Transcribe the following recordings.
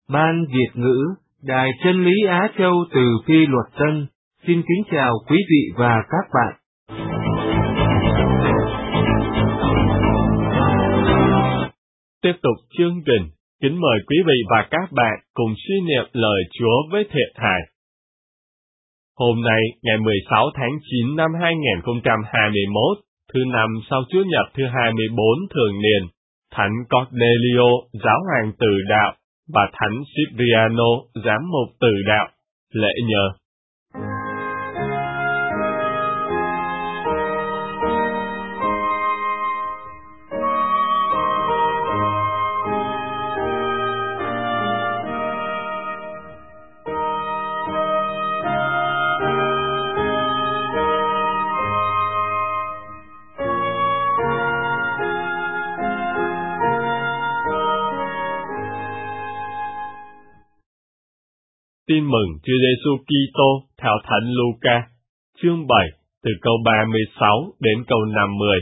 Ban Việt ngữ, Đài Chân lý Á Châu từ Phi Luật Tân, xin kính chào quý vị và các bạn. Tiếp tục chương trình, kính mời quý vị và các bạn cùng suy niệm lời Chúa với Thiện Hải. Hôm nay, ngày 16 tháng 9 năm 2021, thứ năm sau Chúa Nhật thứ 24 thường niên, Thánh Cornelio, giáo hoàng Từ đạo, và Thánh Cipriano, giám mục Từ đạo, lễ nhờ. Tin mừng Chúa Giêsu Kitô theo Thánh Luca, chương 7, từ câu 36 đến câu 50.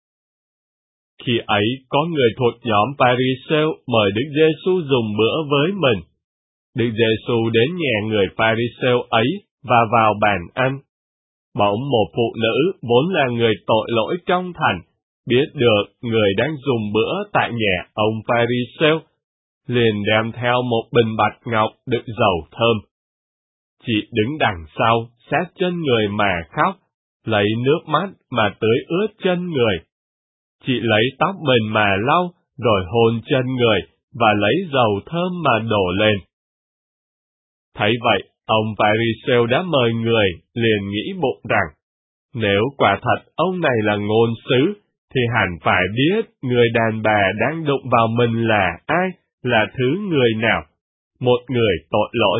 Khi ấy có người thuộc nhóm Pharisêu mời Đức Giêsu dùng bữa với mình. Đức Giêsu đến nhà người Pharisêu ấy và vào bàn ăn. Bỗng một phụ nữ vốn là người tội lỗi trong thành, biết được người đang dùng bữa tại nhà ông Pharisêu, liền đem theo một bình bạch ngọc đựng dầu thơm. Chị đứng đằng sau, sát chân người mà khóc, lấy nước mắt mà tưới ướt chân người. Chị lấy tóc mình mà lau, rồi hôn chân người, và lấy dầu thơm mà đổ lên. Thấy vậy, ông Pharisêu đã mời người, liền nghĩ bụng rằng, nếu quả thật ông này là ngôn sứ, thì hẳn phải biết người đàn bà đang đụng vào mình là ai, là thứ người nào, một người tội lỗi.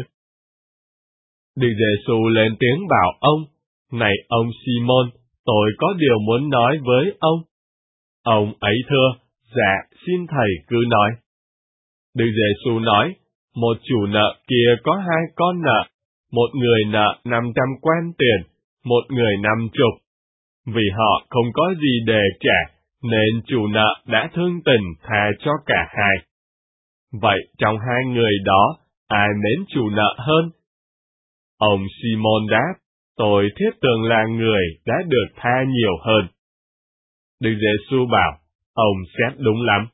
Đức Giêsu lên tiếng bảo ông, này ông Simon, tôi có điều muốn nói với ông. Ông ấy thưa, dạ, xin thầy cứ nói. Đức Giêsu nói, một chủ nợ kia có 2 con nợ, một người nợ 500 quan tiền, một người 50. Vì họ không có gì để trả, nên chủ nợ đã thương tình tha cho cả hai. Vậy trong 2 người đó, ai mến chủ nợ hơn? Ông Simon đáp, tôi thiết tưởng là người đã được tha nhiều hơn. Đức Giêsu bảo, ông xét đúng lắm.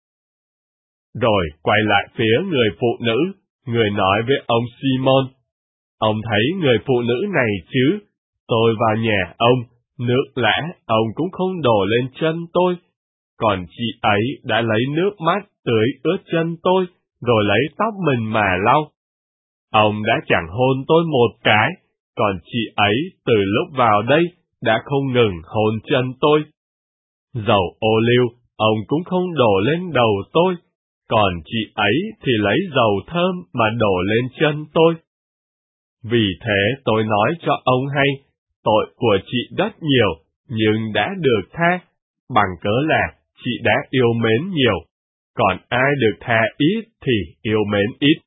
Rồi quay lại phía người phụ nữ, người nói với ông Simon, ông thấy người phụ nữ này chứ? Tôi vào nhà ông, nước lã ông cũng không đổ lên chân tôi, còn chị ấy đã lấy nước mắt tưới ướt chân tôi, rồi lấy tóc mình mà lau. Ông đã chẳng hôn tôi một cái, còn chị ấy từ lúc vào đây đã không ngừng hôn chân tôi. Dầu ô liu ông cũng không đổ lên đầu tôi, còn chị ấy thì lấy dầu thơm mà đổ lên chân tôi. Vì thế tôi nói cho ông hay, tội của chị rất nhiều, nhưng đã được tha, bằng cớ là chị đã yêu mến nhiều, còn ai được tha ít thì yêu mến ít.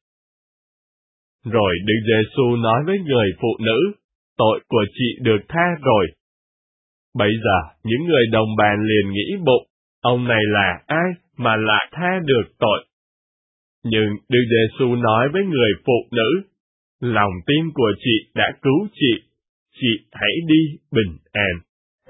Rồi Đức Giêsu nói với người phụ nữ, tội của chị được tha rồi. Bây giờ những người đồng bàn liền nghĩ bụng, ông này là ai mà lại tha được tội? Nhưng Đức Giêsu nói với người phụ nữ, lòng tin của chị đã cứu chị hãy đi bình an.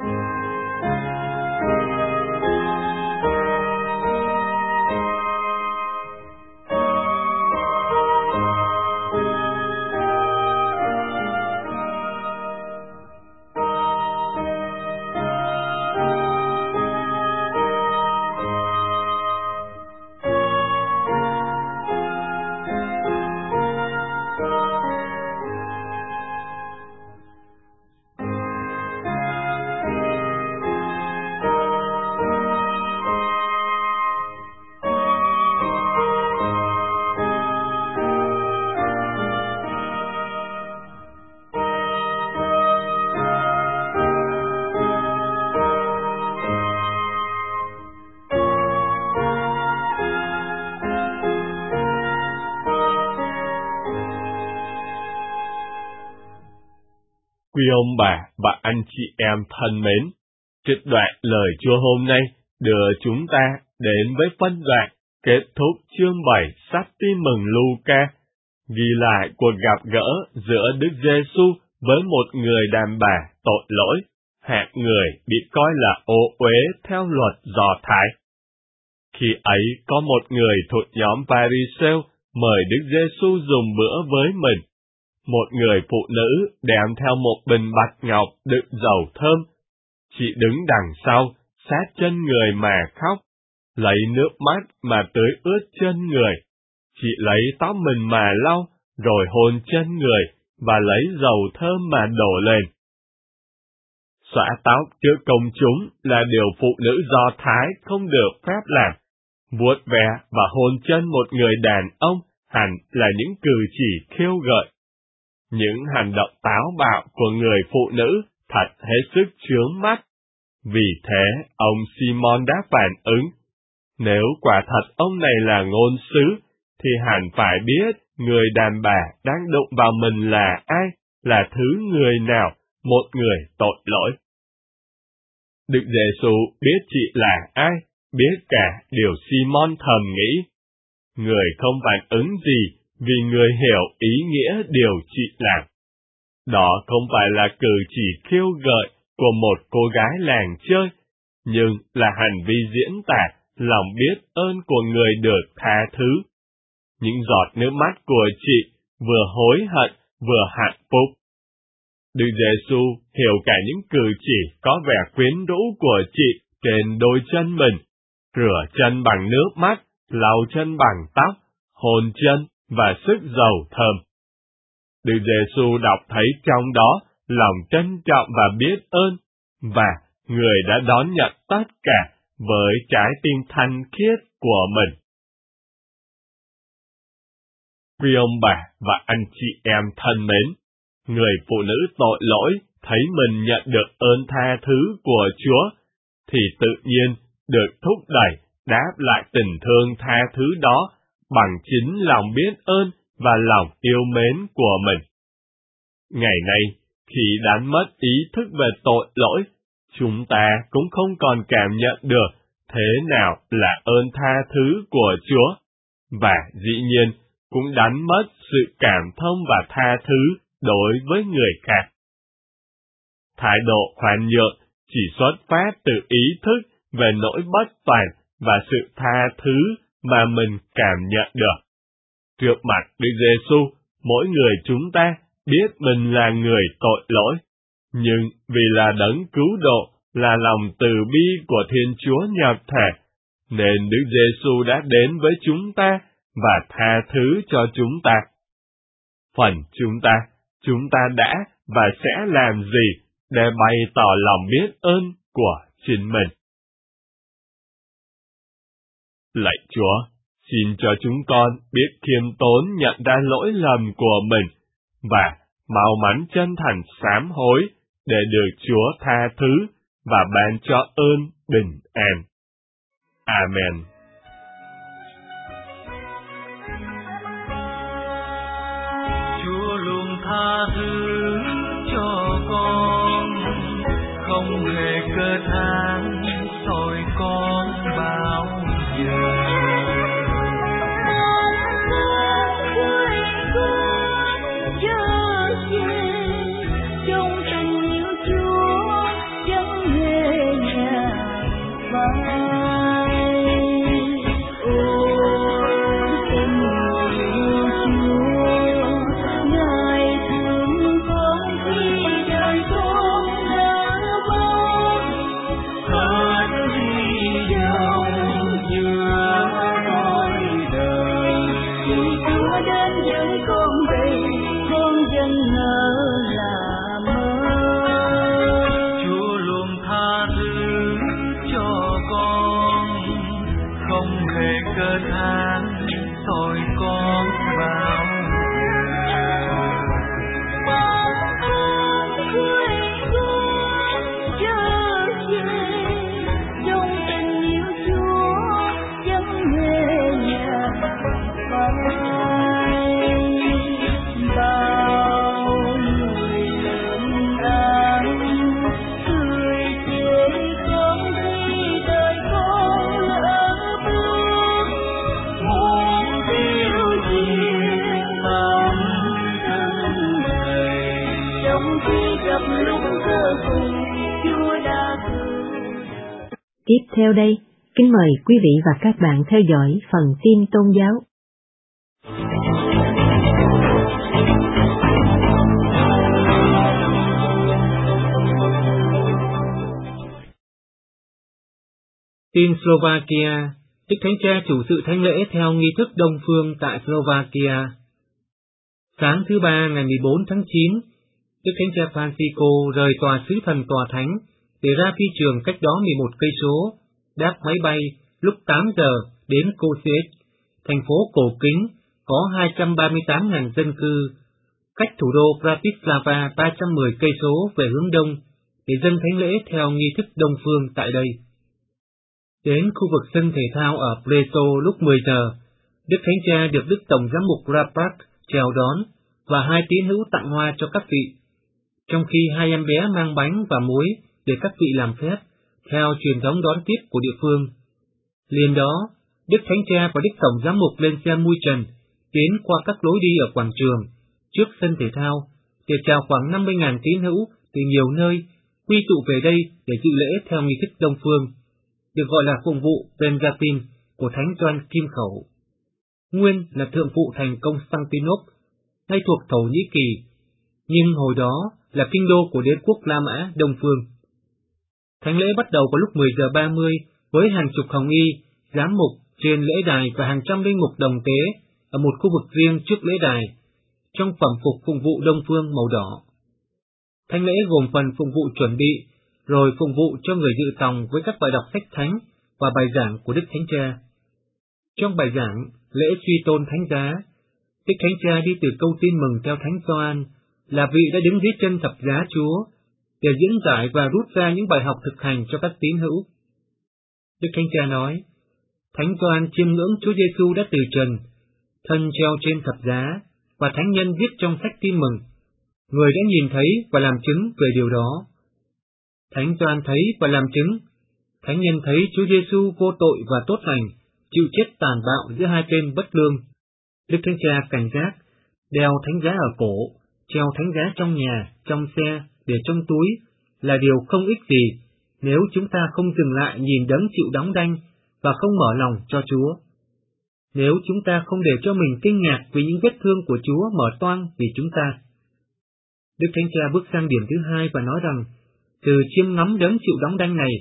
Quý ông bà và anh chị em thân mến, trích đoạn lời Chúa hôm nay đưa chúng ta đến với phân đoạn Kết thúc chương 7 sách Tin mừng Luca, ghi lại cuộc gặp gỡ giữa Đức Giêsu với một người đàn bà tội lỗi, hạng người bị coi là ô uế theo luật Do Thái. Khi ấy có một người thuộc nhóm Pha-ri-sêu mời Đức Giêsu dùng bữa với mình. Một người phụ nữ đem theo một bình bạch ngọc đựng dầu thơm. Chị đứng đằng sau, sát chân người mà khóc, lấy nước mắt mà tưới ướt chân người. Chị lấy tóc mình mà lau, rồi hôn chân người, và lấy dầu thơm mà đổ lên. Xõa tóc trước công chúng là điều phụ nữ Do Thái không được phép làm. Vuốt ve và hôn chân một người đàn ông hẳn là những cử chỉ khiêu gợi. Những hành động táo bạo của người phụ nữ thật hết sức chướng mắt. Vì thế, ông Simon đã phản ứng, nếu quả thật ông này là ngôn sứ, thì hẳn phải biết người đàn bà đang đụng vào mình là ai, là thứ người nào, một người tội lỗi. Đức Giêsu biết chị là ai, biết cả điều Simon thầm nghĩ. Người không phản ứng gì vì người hiểu ý nghĩa điều chị làm. Đó không phải là cử chỉ khiêu gợi của một cô gái làng chơi, nhưng là hành vi diễn tả lòng biết ơn của người được tha thứ. Những giọt nước mắt của chị vừa hối hận vừa hạnh phúc. Đức Giêsu hiểu cả những cử chỉ có vẻ quyến rũ của chị trên đôi chân mình, rửa chân bằng nước mắt, lau chân bằng tóc, hôn chân và sức dầu thơm. Đức Giêsu đọc thấy trong đó lòng trân trọng và biết ơn, và người đã đón nhận tất cả với trái tim thanh khiết của mình. Quý ông bà và anh chị em thân mến, người phụ nữ tội lỗi thấy mình nhận được ơn tha thứ của Chúa, thì tự nhiên được thúc đẩy đáp lại tình thương tha thứ đó bằng chính lòng biết ơn và lòng yêu mến của mình. Ngày nay, khi đánh mất ý thức về tội lỗi, chúng ta cũng không còn cảm nhận được thế nào là ơn tha thứ của Chúa, và dĩ nhiên cũng đánh mất sự cảm thông và tha thứ đối với người khác. Thái độ khoan nhượng chỉ xuất phát từ ý thức về nỗi bất toàn và sự tha thứ mà mình cảm nhận được. Trước mặt Đức Giêsu, mỗi người chúng ta biết mình là người tội lỗi, nhưng vì là đấng cứu độ, là lòng từ bi của Thiên Chúa nhập thể, nên Đức Giêsu đã đến với chúng ta và tha thứ cho chúng ta. Phần chúng ta đã và sẽ làm gì để bày tỏ lòng biết ơn của chính mình? Lạy Chúa, xin cho chúng con biết khiêm tốn nhận ra lỗi lầm của mình, và mau mắn chân thành sám hối để được Chúa tha thứ và ban cho ơn bình an. Amen. Chúa luôn tha thứ cho con, không hề cơ than soi con bao giờ. Tiếp theo đây, kính mời quý vị và các bạn theo dõi phần tin tôn giáo. Tin Slovakia, Đức Thánh Cha chủ sự thánh lễ theo nghi thức Đông phương tại Slovakia. Sáng thứ Ba ngày 14 tháng 9, Đức Thánh Cha Francisco rời tòa sứ thần tòa thánh để ra phi trường cách đó 11 cây số, đáp máy bay lúc 8 giờ đến Kosice, thành phố cổ kính có 238.000 dân cư, cách thủ đô Bratislava 310 cây số về hướng đông để dâng thánh lễ theo nghi thức Đông phương tại đây. Đến khu vực sân thể thao ở Preso lúc 10 giờ, Đức Thánh Cha được Đức Tổng giám mục Rapak chào đón và hai tín hữu tặng hoa cho các vị, trong khi hai em bé mang bánh và muối để các vị làm phép, theo truyền thống đón tiếp của địa phương. Liền đó, Đức Thánh Cha và Đức Tổng giám mục lên xe mui trần, tiến qua các lối đi ở quảng trường, trước sân thể thao, để chào khoảng 50.000 tín hữu từ nhiều nơi quy tụ về đây để dự lễ theo nghi thức Đông phương, được gọi là phụng vụ Benjatin của Thánh Gioan Kim Khẩu. Nguyên là thượng phụ thành Constantinople, nay thuộc Thổ Nhĩ Kỳ, nhưng hồi đó là kinh đô của đế quốc La Mã Đông phương. Thánh lễ bắt đầu vào lúc 10 giờ 30 với hàng chục hồng y, giám mục trên lễ đài và hàng trăm linh mục đồng tế ở một khu vực riêng trước lễ đài, trong phẩm phục phụng vụ Đông phương màu đỏ. Thánh lễ gồm phần phụng vụ chuẩn bị, rồi phụng vụ cho người dự tòng với các bài đọc sách thánh và bài giảng của Đức Thánh Cha. Trong bài giảng, lễ suy tôn thánh giá, Đức Thánh Cha đi từ câu tin mừng theo Thánh Gioan là vị đã đứng dưới chân thập giá Chúa, để diễn giải và rút ra những bài học thực hành cho các tín hữu. Đức Thánh Cha nói, Thánh Gioan chiêm ngưỡng Chúa Giêsu đã từ trần, thân treo trên thập giá, và thánh nhân viết trong sách tin mừng, người đã nhìn thấy và làm chứng về điều đó. Thánh Gioan thấy và làm chứng, thánh nhân thấy Chúa Giêsu vô tội và tốt lành, chịu chết tàn bạo giữa hai tên bất lương. Đức Thánh Cha cảnh giác, đeo thánh giá ở cổ, treo thánh giá trong nhà, trong xe, để trong túi, là điều không ích gì nếu chúng ta không dừng lại nhìn đấng chịu đóng đanh và không mở lòng cho Chúa. Nếu chúng ta không để cho mình kinh ngạc vì những vết thương của Chúa mở toang vì chúng ta. Đức Thánh Cha bước sang điểm thứ hai và nói rằng, từ chiêm ngắm đấng chịu đóng đanh này,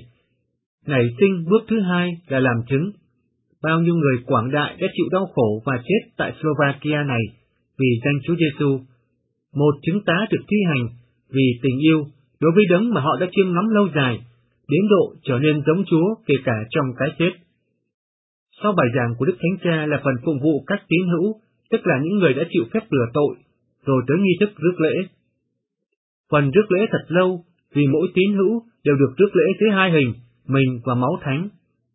nảy sinh bước thứ hai là làm chứng. Bao nhiêu người quảng đại đã chịu đau khổ và chết tại Slovakia này vì danh Chúa Giêsu, một chứng tá được thi hành vì tình yêu đối với đấng mà họ đã chiêm ngắm lâu dài, đến độ trở nên giống Chúa kể cả trong cái chết. Sau bài giảng của Đức Thánh Cha là phần phụng vụ các tín hữu, tức là những người đã chịu phép rửa tội, rồi tới nghi thức rước lễ. Phần rước lễ thật lâu, vì mỗi tín hữu đều được rước lễ dưới hai hình, mình và máu thánh.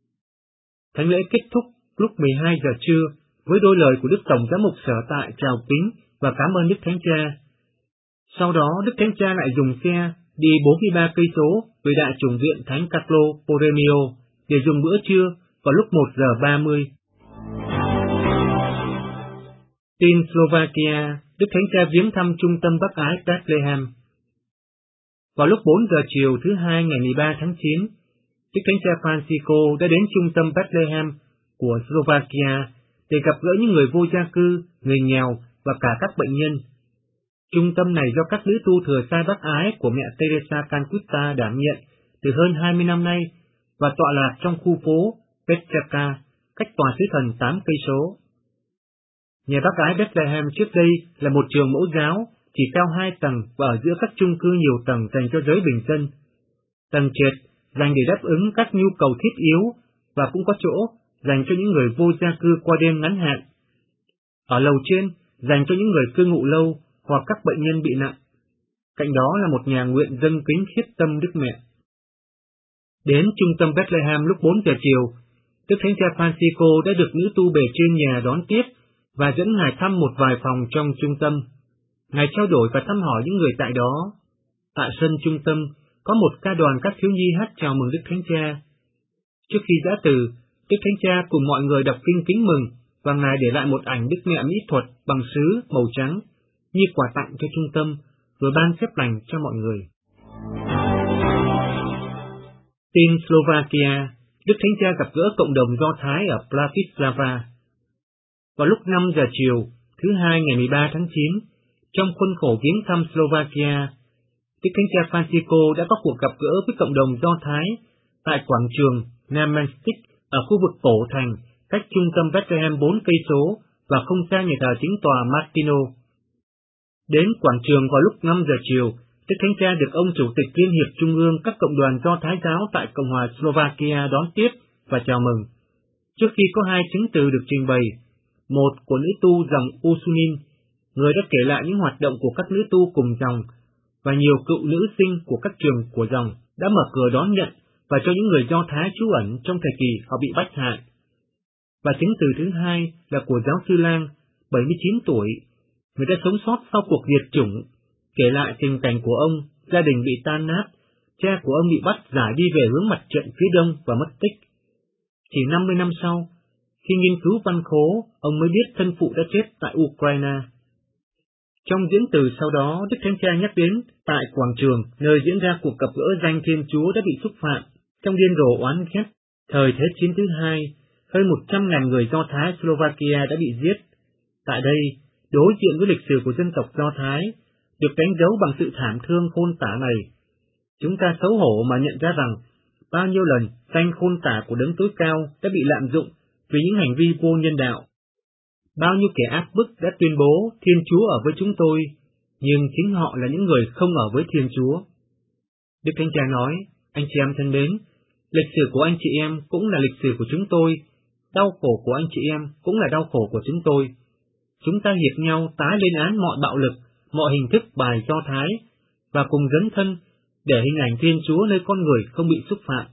Thánh lễ kết thúc lúc 12 giờ trưa với đôi lời của Đức Tổng giám mục sở tại chào kính và cảm ơn Đức Thánh Cha. Sau đó Đức Thánh Cha lại dùng xe đi 43 cây số về Đại chủng viện Thánh Carlo Borromeo để dùng bữa trưa vào lúc 1 giờ 30. Tin Slovakia, Đức Thánh Cha viếng thăm trung tâm bác ái Bethlehem. Vào lúc 4 giờ chiều thứ Hai ngày 13 tháng 9, Đức Thánh Cha Francisco đã đến trung tâm Bethlehem của Slovakia để gặp gỡ những người vô gia cư, người nghèo và cả các bệnh nhân. Trung tâm này do các nữ tu thừa sai bác ái của mẹ Teresa Calcutta đảm nhận từ hơn 20 năm nay và tọa lạc trong khu phố Petraka, cách tòa sứ thần 8 cây số. Nhà bác ái Bethlehem trước đây là một trường mẫu giáo chỉ cao 2 tầng và ở giữa các chung cư nhiều tầng dành cho giới bình dân. Tầng trệt dành để đáp ứng các nhu cầu thiết yếu và cũng có chỗ dành cho những người vô gia cư qua đêm ngắn hạn. Ở lầu trên dành cho những người cư ngụ lâu hoặc các bệnh nhân bị nặng. Cạnh đó là một nhà nguyện dâng kính khiết tâm Đức Mẹ. Đến trung tâm Bethlehem lúc 4 giờ chiều, Đức Thánh Cha Francisco đã được nữ tu bề trên nhà đón tiếp và dẫn Ngài thăm một vài phòng trong trung tâm. Ngài trao đổi và thăm hỏi những người tại đó. Tại sân trung tâm có một ca đoàn các thiếu nhi hát chào mừng Đức Thánh Cha. Trước khi giã từ, Đức Thánh Cha cùng mọi người đọc kinh kính mừng và Ngài để lại một ảnh Đức Mẹ mỹ thuật bằng sứ màu trắng như quà tặng cho trung tâm, rồi ban phép lành cho mọi người. Tin Slovakia, Đức Thánh Cha gặp gỡ cộng đồng Do Thái ở Bratislava. Vào lúc 5 giờ chiều, thứ Hai ngày 13 tháng 9, trong khuôn khổ viếng thăm Slovakia, Đức Thánh Cha Francisco đã có cuộc gặp gỡ với cộng đồng Do Thái tại quảng trường Námestic ở khu vực cổ thành, cách trung tâm Bethlehem 4 cây số và không xa nhà thờ chính tòa Martino. Đến quảng trường vào lúc 5 giờ chiều, Đức Thánh Cha được ông Chủ tịch Liên hiệp Trung ương các cộng đoàn Do Thái giáo tại Cộng hòa Slovakia đón tiếp và chào mừng. Trước khi có hai chứng từ được trình bày, một của nữ tu dòng Usunin, người đã kể lại những hoạt động của các nữ tu cùng dòng, và nhiều cựu nữ sinh của các trường của dòng đã mở cửa đón nhận và cho những người Do Thái trú ẩn trong thời kỳ họ bị bách hại. Và chứng từ thứ hai là của giáo sư Lang, 79 tuổi, người đã sống sót sau cuộc diệt chủng, kể lại tình cảnh của ông, gia đình bị tan nát, cha của ông bị bắt giải đi về hướng mặt trận phía đông và mất tích. Chỉ 50 năm sau, khi nghiên cứu văn khố, ông mới biết thân phụ đã chết tại Ukraine. Trong diễn từ sau đó, Đức Thánh Cha nhắc đến tại quảng trường nơi diễn ra cuộc gặp gỡ danh Thiên Chúa đã bị xúc phạm trong điên rồ oán ghét. Thời Thế chiến thứ hai, hơn 100.000 người Do Thái Slovakia đã bị giết. Tại đây, đối diện với lịch sử của dân tộc Do Thái, được đánh dấu bằng sự thảm thương khôn tả này, chúng ta xấu hổ mà nhận ra rằng bao nhiêu lần danh khôn tả của Đấng Tối Cao đã bị lạm dụng vì những hành vi vô nhân đạo. Bao nhiêu kẻ áp bức đã tuyên bố Thiên Chúa ở với chúng tôi, nhưng chính họ là những người không ở với Thiên Chúa. Đức Thánh Cha nói, anh chị em thân mến, lịch sử của anh chị em cũng là lịch sử của chúng tôi, đau khổ của anh chị em cũng là đau khổ của chúng tôi. Chúng ta hiệp nhau tái lên án mọi bạo lực, mọi hình thức bài Do Thái, và cùng dấn thân để hình ảnh Thiên Chúa nơi con người không bị xúc phạm.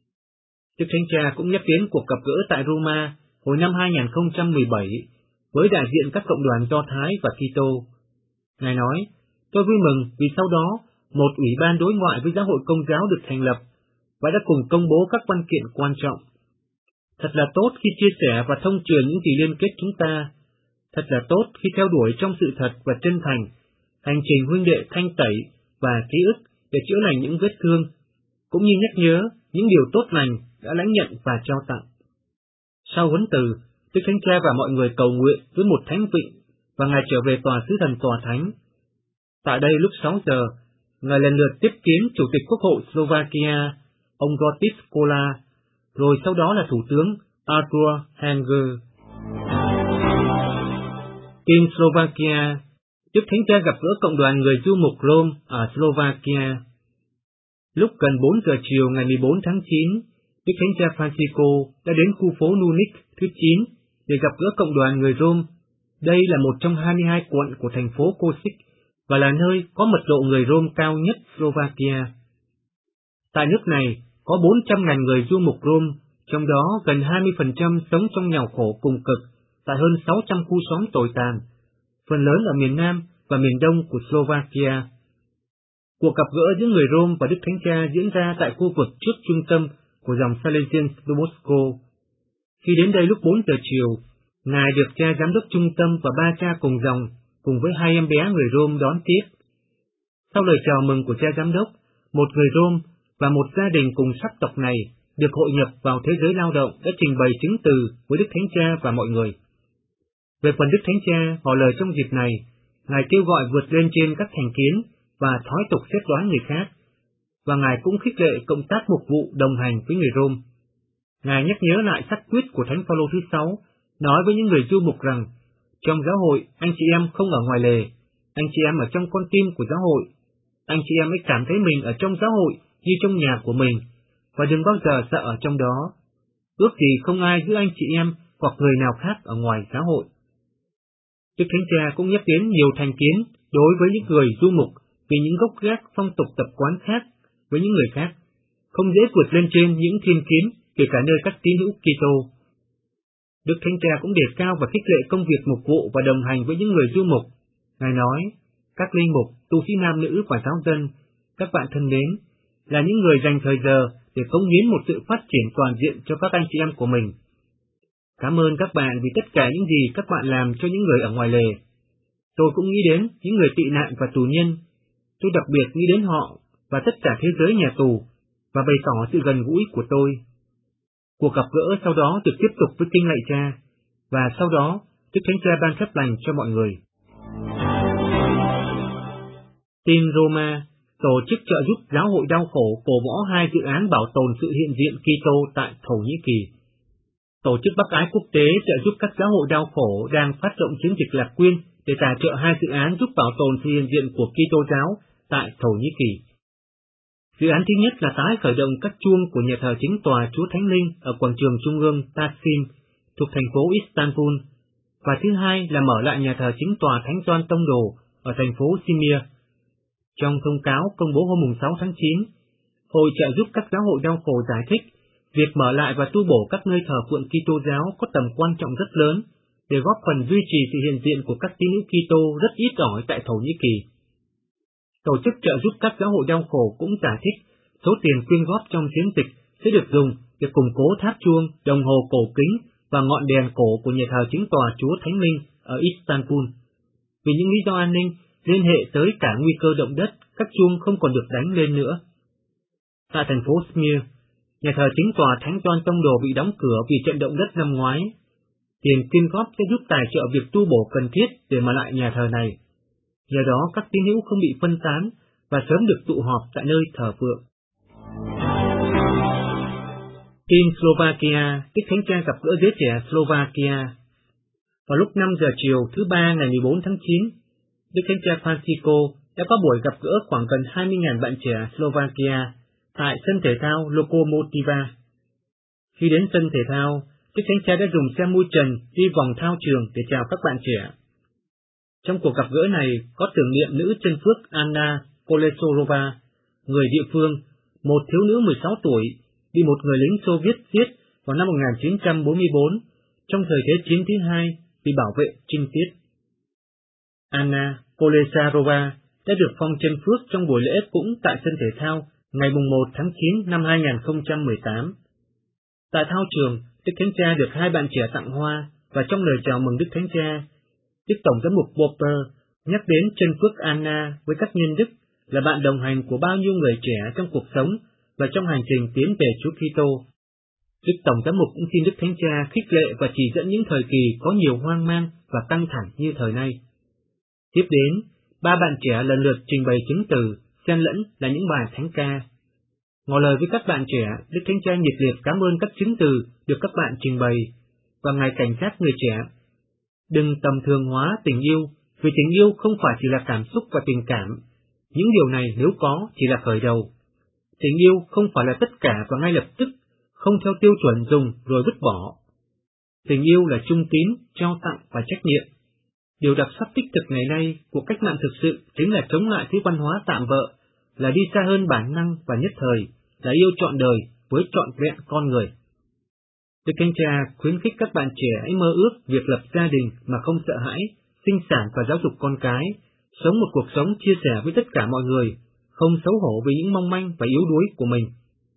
Đức Thánh Cha cũng nhắc đến cuộc gặp gỡ tại Roma hồi năm 2017 với đại diện các cộng đoàn Do Thái và Kitô. Ngài nói, tôi vui mừng vì sau đó một ủy ban đối ngoại với giáo hội Công giáo được thành lập và đã cùng công bố các văn kiện quan trọng. Thật là tốt khi chia sẻ và thông truyền những gì liên kết chúng ta. Thật là tốt khi theo đuổi trong sự thật và chân thành, hành trình huynh đệ thanh tẩy và ký ức để chữa lành những vết thương, cũng như nhắc nhớ những điều tốt lành đã lãnh nhận và trao tặng. Sau huấn từ, Đức Thánh Cha và mọi người cầu nguyện với một thánh vịnh và Ngài trở về tòa sứ thần tòa thánh. Tại đây lúc 6 giờ, Ngài lần lượt tiếp kiến Chủ tịch Quốc hội Slovakia, ông Gotis Kola, rồi sau đó là Thủ tướng Artur Henger. Tin Slovakia, Đức Thánh Cha gặp gỡ cộng đoàn người du mục Rome ở Slovakia. Lúc gần 4 giờ chiều ngày 14 tháng 9, Đức Thánh Cha Francisco đã đến khu phố Nunic thứ 9 để gặp gỡ cộng đoàn người Rome. Đây là một trong 22 quận của thành phố Kosice và là nơi có mật độ người Rome cao nhất Slovakia. Tại nước này có 400.000 người du mục Rome, trong đó gần 20% sống trong nghèo khổ cùng cực tại hơn 600 khu xóm tồi tàn, phần lớn ở miền Nam và miền Đông của Slovakia. Cuộc gặp gỡ giữa người Rome và Đức Thánh Cha diễn ra tại khu vực trước trung tâm của dòng Salesian Moscow. Khi đến đây lúc 4 giờ chiều, Ngài được cha giám đốc trung tâm và ba cha cùng dòng, cùng với hai em bé người Rome đón tiếp. Sau lời chào mừng của cha giám đốc, một người Rome và một gia đình cùng sắc tộc này được hội nhập vào thế giới lao động đã trình bày chứng từ với Đức Thánh Cha và mọi người. Về phần Đức Thánh Cha, ngỏ lời trong dịp này, Ngài kêu gọi vượt lên trên các thành kiến và thói tục xét đoán người khác, và Ngài cũng khích lệ cộng tác mục vụ đồng hành với người Rome. Ngài nhắc nhớ lại xác quyết của Thánh Phaolô thứ 6, nói với những người du mục rằng, trong giáo hội, anh chị em không ở ngoài lề, anh chị em ở trong con tim của giáo hội, anh chị em ấy cảm thấy mình ở trong giáo hội như trong nhà của mình, và đừng bao giờ sợ ở trong đó. Ước gì không ai giữa anh chị em hoặc người nào khác ở ngoài giáo hội. Đức Thánh Cha cũng nhắc đến nhiều thành kiến đối với những người du mục vì những gốc gác phong tục tập quán khác với những người khác, không dễ vượt lên trên những thiên kiến kể cả nơi các tín hữu Kitô. Đức Thánh Cha cũng đề cao và khích lệ công việc mục vụ và đồng hành với những người du mục. Ngài nói, các linh mục, tu sĩ nam nữ và giáo dân, các bạn thân mến, là những người dành thời giờ để cống hiến một sự phát triển toàn diện cho các anh chị em của mình. Cảm ơn các bạn vì tất cả những gì các bạn làm cho những người ở ngoài lề. Tôi cũng nghĩ đến những người tị nạn và tù nhân. Tôi đặc biệt nghĩ đến họ và tất cả thế giới nhà tù và bày tỏ sự gần gũi của tôi. Cuộc gặp gỡ sau đó được tiếp tục với kinh lạy cha, và sau đó Đức Thánh Cha ban phép lành cho mọi người. Tin Roma tổ chức trợ giúp giáo hội đau khổ cổ võ 2 dự án bảo tồn sự hiện diện Kitô tại Thổ Nhĩ Kỳ. Tổ chức Bác Ái Quốc tế trợ giúp các giáo hội đau khổ đang phát động chiến dịch lạc quyên để tài trợ 2 dự án giúp bảo tồn sự hiện diện của Kitô giáo tại Thổ Nhĩ Kỳ. Dự án thứ nhất là tái khởi động các chuông của nhà thờ chính tòa Chúa Thánh Linh ở quảng trường trung ương Taksim thuộc thành phố Istanbul, và thứ hai là mở lại nhà thờ chính tòa Thánh Gioan Tông Đồ ở thành phố Simir. Trong thông cáo công bố hôm 6 tháng 9, Hội trợ giúp các giáo hội đau khổ giải thích việc mở lại và tu bổ các nơi thờ phượng Kitô giáo có tầm quan trọng rất lớn để góp phần duy trì sự hiện diện của các tín hữu Kitô rất ít ỏi tại Thổ Nhĩ Kỳ. Tổ chức trợ giúp các giáo hội đau khổ cũng giải thích số tiền quyên góp trong chiến dịch sẽ được dùng để củng cố tháp chuông, đồng hồ cổ kính và ngọn đèn cổ của nhà thờ chính tòa Chúa Thánh Linh ở Istanbul. Vì những lý do an ninh, liên hệ tới cả nguy cơ động đất, các chuông không còn được đánh lên nữa. Tại thành phố Smir, nhà thờ chính tòa Thánh Gioan Tông Đồ bị đóng cửa vì trận động đất năm ngoái. Tiền quyên góp sẽ giúp tài trợ việc tu bổ cần thiết để mở lại nhà thờ này. Nhờ đó các tín hữu không bị phân tán và sớm được tụ họp tại nơi thờ phượng. Tin Slovakia, Đức Thánh Cha gặp gỡ giới trẻ Slovakia. Vào lúc 5 giờ chiều thứ Ba ngày 14 tháng 9, Đức Thánh Cha Francisco đã có buổi gặp gỡ khoảng gần 20.000 bạn trẻ Slovakia tại sân thể thao Lokomotiva. Khi đến sân thể thao, Đức Thánh Cha đã dùng xe mui trần đi vòng thao trường để chào các bạn trẻ. Trong cuộc gặp gỡ này có tưởng niệm nữ chân phước Anna Kolesorova, người địa phương, một thiếu nữ 16 tuổi, bị một người lính Xô Viết giết vào năm 1944 trong thời Thế chiến thứ hai vì bảo vệ trinh tiết. Anna Kolesorova đã được phong chân phước trong buổi lễ cũng tại sân thể thao ngày 1 tháng 9 năm 2018. Tại thao trường, Đức Thánh Cha được 2 bạn trẻ tặng hoa, và trong lời chào mừng Đức Thánh Cha, Đức Tổng giám mục Popper nhắc đến chân phước Anna với các nhân đức là bạn đồng hành của bao nhiêu người trẻ trong cuộc sống và trong hành trình tiến về Chúa Kitô. Đức Tổng giám mục cũng xin Đức Thánh Cha khích lệ và chỉ dẫn những thời kỳ có nhiều hoang mang và căng thẳng như thời nay. Tiếp đến, 3 bạn trẻ lần lượt trình bày chứng từ, xen lẫn là những bài thánh ca. Ngỏ lời với các bạn trẻ, Đức Thánh Cha nhiệt liệt cảm ơn các chứng từ được các bạn trình bày, và Ngài cảnh giác người trẻ. Đừng tầm thường hóa tình yêu, vì tình yêu không phải chỉ là cảm xúc và tình cảm. Những điều này nếu có chỉ là khởi đầu. Tình yêu không phải là tất cả và ngay lập tức, không theo tiêu chuẩn dùng rồi vứt bỏ. Tình yêu là trung tín, trao tặng và trách nhiệm. Điều đặc sắc tích cực ngày nay của cách mạng thực sự chính là chống lại thứ văn hóa tạm bợ, là đi xa hơn bản năng và nhất thời, là yêu trọn đời với trọn vẹn con người. Đức Thánh Cha khuyến khích các bạn trẻ hãy mơ ước việc lập gia đình mà không sợ hãi, sinh sản và giáo dục con cái, sống một cuộc sống chia sẻ với tất cả mọi người, không xấu hổ vì những mong manh và yếu đuối của mình.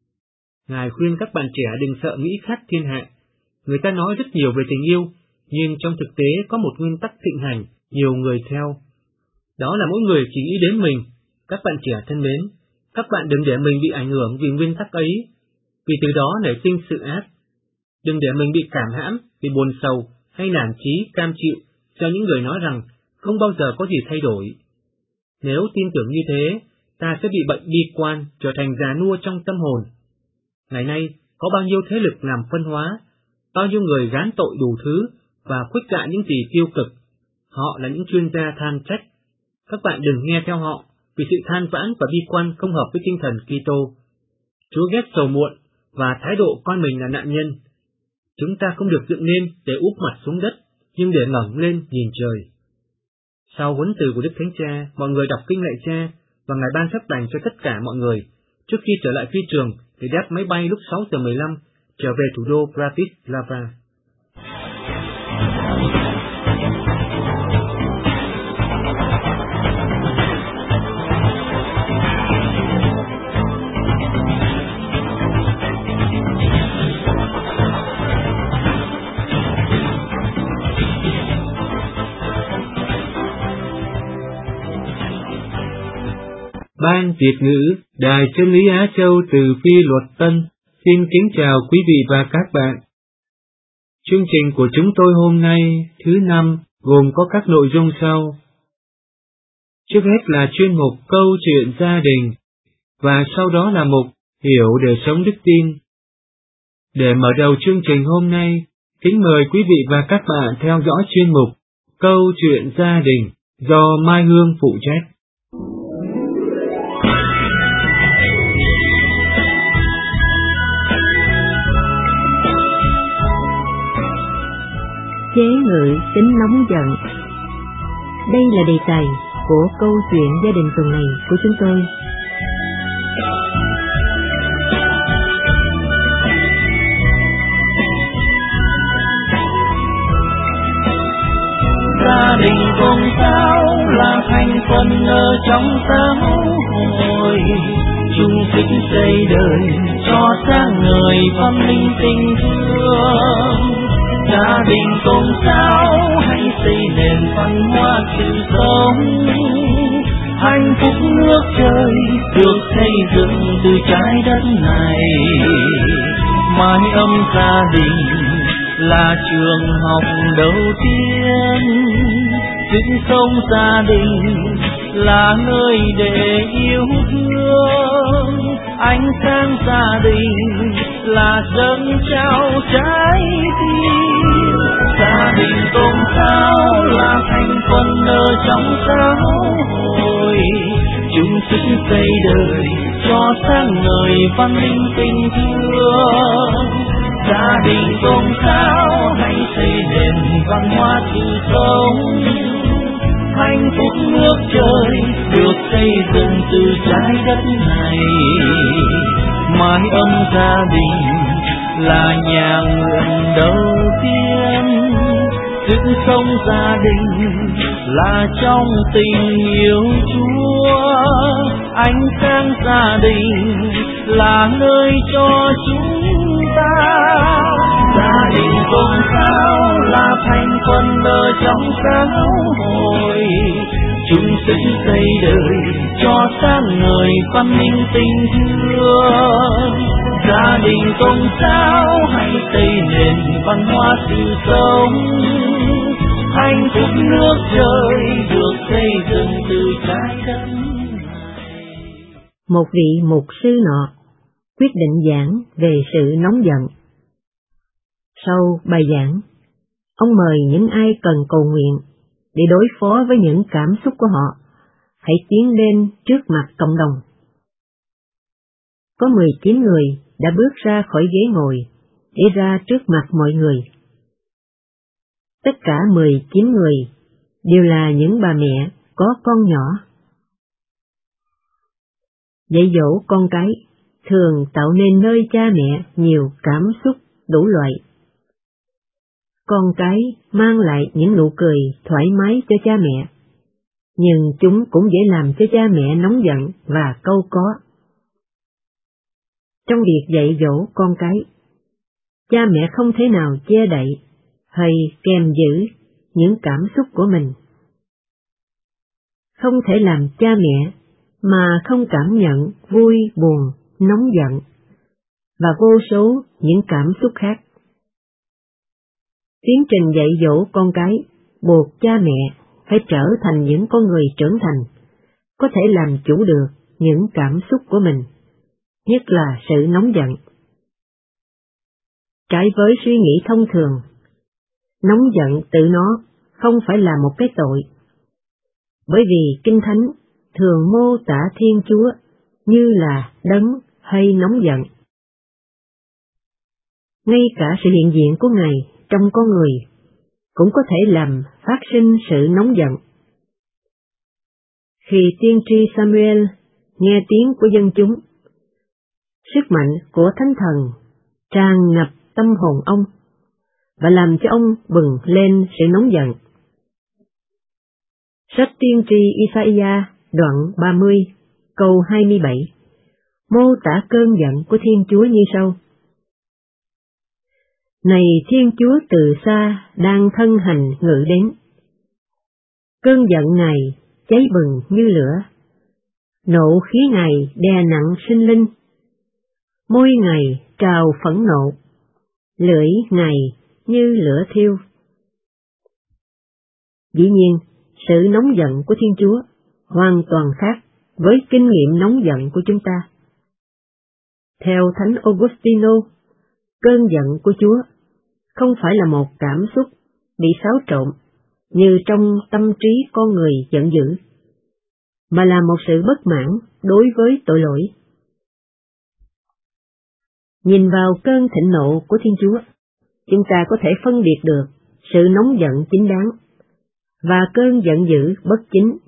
Ngài khuyên các bạn trẻ đừng sợ nghĩ khác thiên hạ. Người ta nói rất nhiều về tình yêu, nhưng trong thực tế có một nguyên tắc thịnh hành, nhiều người theo. Đó là mỗi người chỉ nghĩ đến mình. Các bạn trẻ thân mến, các bạn đừng để mình bị ảnh hưởng vì nguyên tắc ấy, vì từ đó nảy sinh sự ác. Đừng để mình bị cảm hãm vì buồn sầu hay nản chí cam chịu cho những người nói rằng không bao giờ có gì thay đổi. Nếu tin tưởng như thế, ta sẽ bị bệnh bi quan, trở thành già nua trong tâm hồn. Ngày nay, có bao nhiêu thế lực làm phân hóa, bao nhiêu người gán tội đủ thứ và khuếch đại những gì tiêu cực. Họ là những chuyên gia than trách. Các bạn đừng nghe theo họ, vì sự than vãn và bi quan không hợp với tinh thần Kitô. Chúa ghét sầu muộn và thái độ coi mình là nạn nhân. Chúng ta không được dựng nên để úp mặt xuống đất, nhưng để ngẩng lên nhìn trời. Sau huấn từ của Đức Thánh Cha, mọi người đọc kinh lạy Cha và Ngài ban phép lành cho tất cả mọi người trước khi trở lại phi trường để đáp máy bay lúc 6 giờ 15 trở về thủ đô Bratislava. Ban Việt ngữ Đài Chân lý Á Châu từ Phi Luật Tân Xin kính chào quý vị và các bạn. Chương trình của chúng tôi hôm nay, thứ Năm, gồm có các nội dung sau. Trước hết là chuyên mục Câu chuyện gia đình, và sau đó là mục Hiểu để sống đức tin. Để mở đầu chương trình hôm nay, kính mời quý vị và các bạn theo dõi chuyên mục Câu chuyện gia đình do Mai Hương phụ trách. Chế ngự tính nóng giận. Đây là đề tài của câu chuyện gia đình tuần này của chúng tôi. Gia đình con sao là thành phần ở trong xã hội, chung sức xây đời cho sáng ngời văn minh tình thương. Gia đình con sao hãy xây nền văn hóa sự sống, hạnh phúc nước trời được xây dựng từ trái đất này. Mái ấm gia đình là trường học đầu tiên, sự sống gia đình là nơi để yêu thương. Ánh sáng gia đình là dâng trao trái tim. Gia đình tôn sao là thành phần ở trong xã hội, chung sức xây đời cho sáng ngời văn minh tình thương. Gia đình tôn sao hãy xây nền văn hóa sự sống, hạnh phúc nước trời được xây dựng từ trái đất này. Mái ấm gia đình là nhà nguyện đầu tiên, sự sống gia đình là trong tình yêu Chúa. Ánh sáng gia đình là nơi cho chúng ta. Gia đình tôn sao là thành phần ở trong xã hội, chung sức xây đời cho sáng ngời văn minh tình thương. Gia đình tôn sao hãy xây nền văn hóa sự sống, hạnh phúc nước trời được xây dựng từ trái đất này. Một vị mục sư nọ quyết định giảng về sự nóng giận. Sau bài giảng, ông mời những ai cần cầu nguyện để đối phó với những cảm xúc của họ hãy tiến lên trước mặt cộng đồng. Có 19 người đã bước ra khỏi ghế ngồi để ra trước mặt mọi người. Tất cả 19 người đều là những bà mẹ có con nhỏ. Dạy dỗ con cái thường tạo nên nơi cha mẹ nhiều cảm xúc đủ loại. Con cái mang lại những nụ cười thoải mái cho cha mẹ, nhưng chúng cũng dễ làm cho cha mẹ nóng giận và cau có. Trong việc dạy dỗ con cái, cha mẹ không thể nào che đậy hay kèm giữ những cảm xúc của mình. Không thể làm cha mẹ mà không cảm nhận vui, buồn, nóng giận và vô số những cảm xúc khác. Tiến trình dạy dỗ con cái buộc cha mẹ phải trở thành những con người trưởng thành, có thể làm chủ được những cảm xúc của mình, nhất là sự nóng giận. Trái với suy nghĩ thông thường, nóng giận tự nó không phải là một cái tội, bởi vì Kinh Thánh thường mô tả Thiên Chúa như là đấng hay nóng giận. Ngay cả sự hiện diện của Ngài trong con người cũng có thể làm phát sinh sự nóng giận. Khi tiên tri Samuel nghe tiếng của dân chúng, sức mạnh của Thánh Thần tràn ngập tâm hồn ông và làm cho ông bừng lên sự nóng giận. Sách tiên tri Isaiah đoạn 30 câu 27 mô tả cơn giận của Thiên Chúa như sau: Này Thiên Chúa từ xa đang thân hành ngự đến. Cơn giận Ngài cháy bừng như lửa, nộ khí Ngài đè nặng sinh linh. Môi Ngài trào phẫn nộ, lưỡi Ngài như lửa thiêu. Dĩ nhiên, sự nóng giận của Thiên Chúa hoàn toàn khác với kinh nghiệm nóng giận của chúng ta. Theo Thánh Augustino, cơn giận của Chúa không phải là một cảm xúc bị xáo trộn như trong tâm trí con người giận dữ, mà là một sự bất mãn đối với tội lỗi. Nhìn vào cơn thịnh nộ của Thiên Chúa, chúng ta có thể phân biệt được sự nóng giận chính đáng và cơn giận dữ bất chính.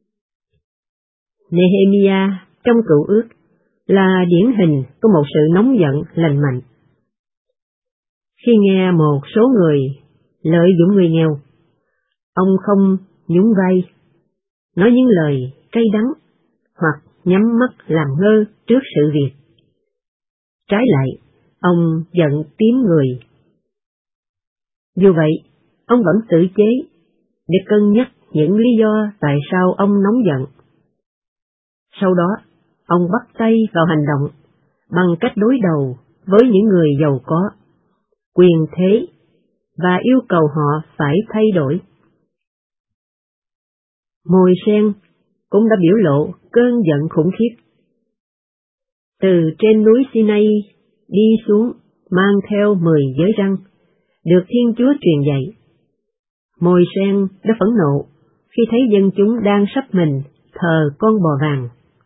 Nehemiah trong Cựu Ước là điển hình của một sự nóng giận lành mạnh. Khi nghe một số người lợi dụng người nghèo, ông không nhún vai, nói những lời cay đắng hoặc nhắm mắt làm ngơ trước sự việc. Trái lại, ông giận tím người. Dù vậy, ông vẫn tự chế để cân nhắc những lý do tại sao ông nóng giận. Sau đó, ông bắt tay vào hành động bằng cách đối đầu với những người giàu có, quyền thế và yêu cầu họ phải thay đổi. Môi-se cũng đã biểu lộ cơn giận khủng khiếp. Từ trên núi Sinai đi xuống mang theo 10 giới răn, được Thiên Chúa truyền dạy. Môi-se đã phẫn nộ khi thấy dân chúng đang sắp mình thờ con bò vàng.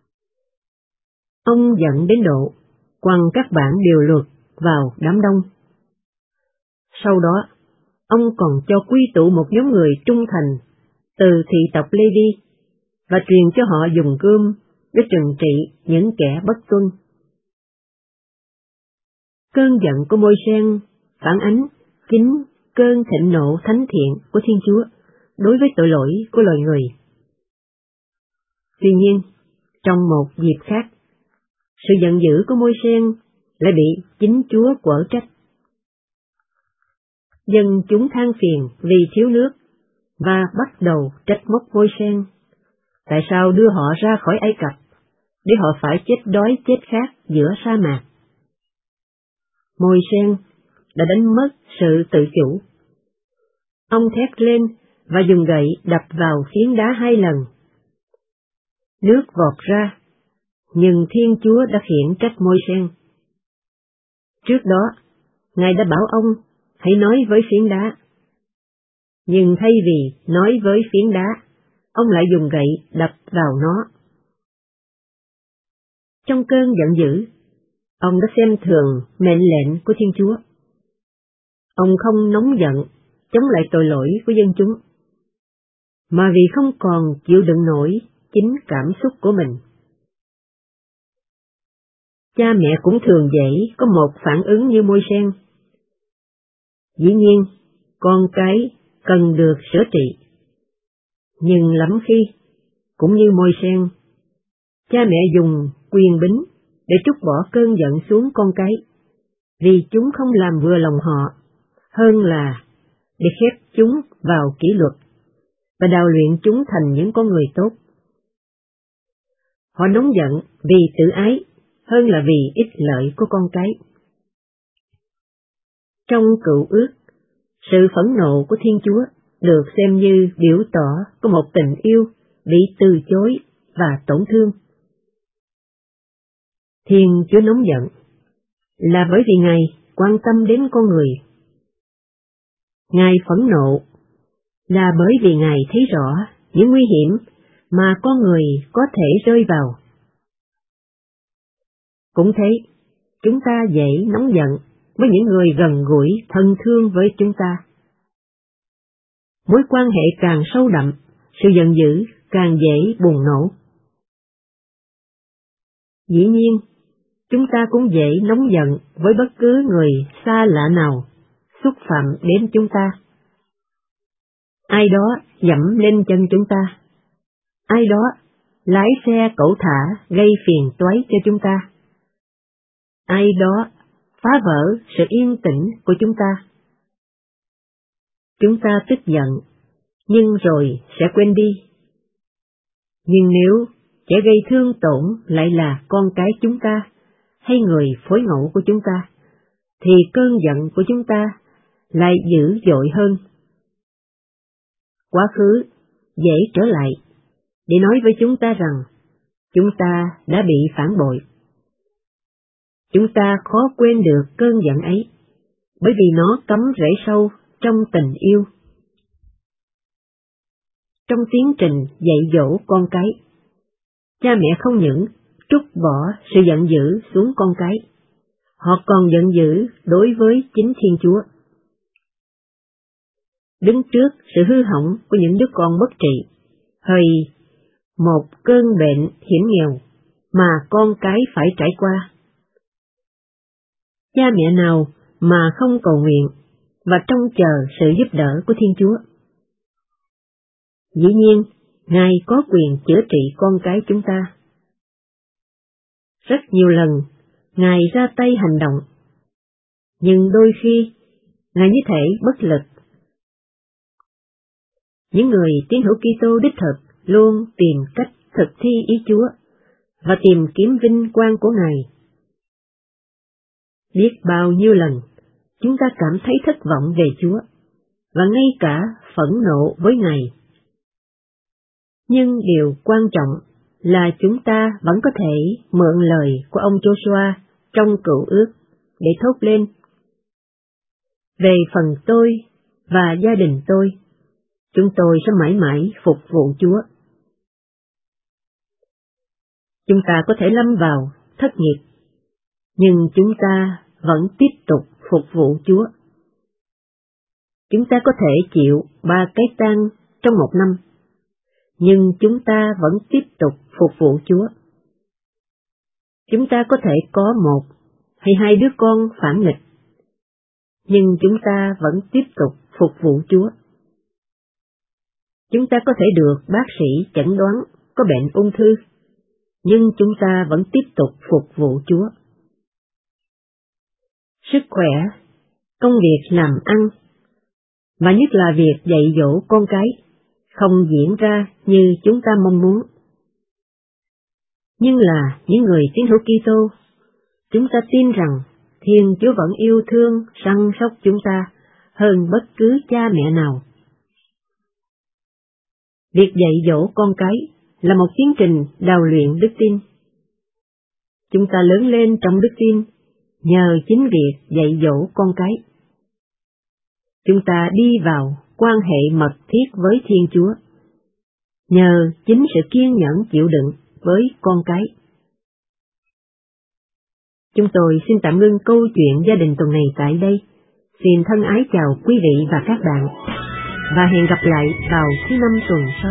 Ông giận đến độ quăng các bản điều luật vào đám đông. Sau đó, ông còn cho quy tụ một nhóm người trung thành từ thị tộc Lê-vi và truyền cho họ dùng gươm để trừng trị những kẻ bất tuân. Cơn giận của Môi-se phản ánh chính cơn thịnh nộ thánh thiện của Thiên Chúa đối với tội lỗi của loài người. Tuy nhiên, trong một dịp khác, sự giận dữ của Môi-se lại bị chính Chúa quở trách. Dân chúng than phiền vì thiếu nước và bắt đầu trách móc Môi-se. Tại sao đưa họ ra khỏi Ai Cập để họ phải chết đói chết khát giữa sa mạc? Môi-se đã đánh mất sự tự chủ. Ông thét lên và dùng gậy đập vào phiến đá 2 lần. Nước vọt ra, nhưng Thiên Chúa đã khiển trách Môi-se. Trước đó, Ngài đã bảo ông hãy nói với phiến đá. Nhưng thay vì nói với phiến đá, ông lại dùng gậy đập vào nó. Trong cơn giận dữ, ông đã xem thường mệnh lệnh của Thiên Chúa. Ông không nóng giận chống lại tội lỗi của dân chúng, mà vì không còn chịu đựng nổi chính cảm xúc của mình. Cha mẹ cũng thường dễ có một phản ứng như Môi-se. Dĩ nhiên, con cái cần được sửa trị. Nhưng lắm khi, cũng như Môi-se, cha mẹ dùng quyền bính để trút bỏ cơn giận xuống con cái, vì chúng không làm vừa lòng họ, hơn là để khép chúng vào kỷ luật và đào luyện chúng thành những con người tốt. Họ nóng giận vì tự ái hơn là vì ích lợi của con cái. Trong Cựu Ước, sự phẫn nộ của Thiên Chúa được xem như biểu tỏ có một tình yêu bị từ chối và tổn thương. Thiên Chúa nóng giận là bởi vì Ngài quan tâm đến con người. Ngài phẫn nộ là bởi vì Ngài thấy rõ những nguy hiểm mà con người có thể rơi vào. Cũng thế, chúng ta dễ nóng giận với những người gần gũi thân thương với chúng ta. Mối quan hệ càng sâu đậm, sự giận dữ càng dễ bùng nổ. Dĩ nhiên, chúng ta cũng dễ nóng giận với bất cứ người xa lạ nào xúc phạm đến chúng ta. Ai đó dẫm lên chân chúng ta. Ai đó lái xe cẩu thả gây phiền toái cho chúng ta. Ai đó phá vỡ sự yên tĩnh của chúng ta. Chúng ta tức giận, nhưng rồi sẽ quên đi. Nhưng nếu kẻ gây thương tổn lại là con cái chúng ta, hay người phối ngẫu của chúng ta, thì cơn giận của chúng ta lại dữ dội hơn. Quá khứ dễ trở lại để nói với chúng ta rằng chúng ta đã bị phản bội. Chúng ta khó quên được cơn giận ấy, bởi vì nó cắm rễ sâu trong tình yêu. Trong tiến trình dạy dỗ con cái, cha mẹ không những trút bỏ sự giận dữ xuống con cái, họ còn giận dữ đối với chính Thiên Chúa. Đứng trước sự hư hỏng của những đứa con bất trị, hay một cơn bệnh hiểm nghèo mà con cái phải trải qua, cha mẹ nào mà không cầu nguyện và trông chờ sự giúp đỡ của Thiên Chúa? Dĩ nhiên, Ngài có quyền chữa trị con cái chúng ta. Rất nhiều lần, Ngài ra tay hành động, nhưng đôi khi, Ngài như thể bất lực. Những người tín hữu Kitô đích thực luôn tìm cách thực thi ý Chúa và tìm kiếm vinh quang của Ngài. Biết bao nhiêu lần, chúng ta cảm thấy thất vọng về Chúa, và ngay cả phẫn nộ với Ngài. Nhưng điều quan trọng là chúng ta vẫn có thể mượn lời của ông Joshua trong Cựu Ước để thốt lên: về phần tôi và gia đình tôi, chúng tôi sẽ mãi mãi phục vụ Chúa. Chúng ta có thể lâm vào thất nghiệp, nhưng chúng ta vẫn tiếp tục phục vụ Chúa. Chúng ta có thể chịu 3 cái tang trong một năm, nhưng chúng ta vẫn tiếp tục phục vụ Chúa. Chúng ta có thể có 1 hay 2 đứa con phản nghịch, nhưng chúng ta vẫn tiếp tục phục vụ Chúa. Chúng ta có thể được bác sĩ chẩn đoán có bệnh ung thư, nhưng chúng ta vẫn tiếp tục phục vụ Chúa. Sức khỏe, công việc làm ăn, và nhất là việc dạy dỗ con cái, không diễn ra như chúng ta mong muốn. Nhưng là những người tín hữu Kitô, chúng ta tin rằng Thiên Chúa vẫn yêu thương, săn sóc chúng ta hơn bất cứ cha mẹ nào. Việc dạy dỗ con cái là một tiến trình đào luyện đức tin. Chúng ta lớn lên trong đức tin nhờ chính việc dạy dỗ con cái. Chúng ta đi vào quan hệ mật thiết với Thiên Chúa nhờ chính sự kiên nhẫn chịu đựng với con cái. Chúng tôi xin tạm ngưng câu chuyện gia đình tuần này tại đây. Xin thân ái chào quý vị và các bạn, và hẹn gặp lại vào thứ 5 tuần sau.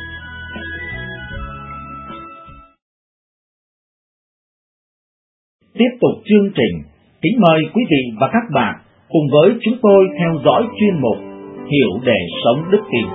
Tiếp tục chương trình, kính mời quý vị và các bạn cùng với chúng tôi theo dõi chuyên mục Hiểu để sống đức tin.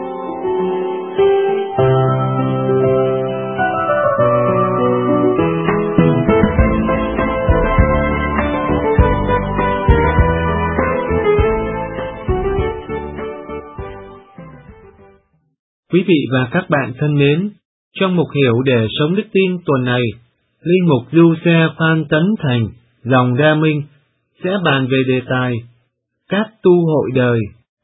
Quý vị và các bạn thân mến, trong mục Hiểu để sống đức tin tuần này, Linh mục Du Xe Phan Tấn Thành, dòng Đa Minh, sẽ bàn về đề tài các tu hội đời.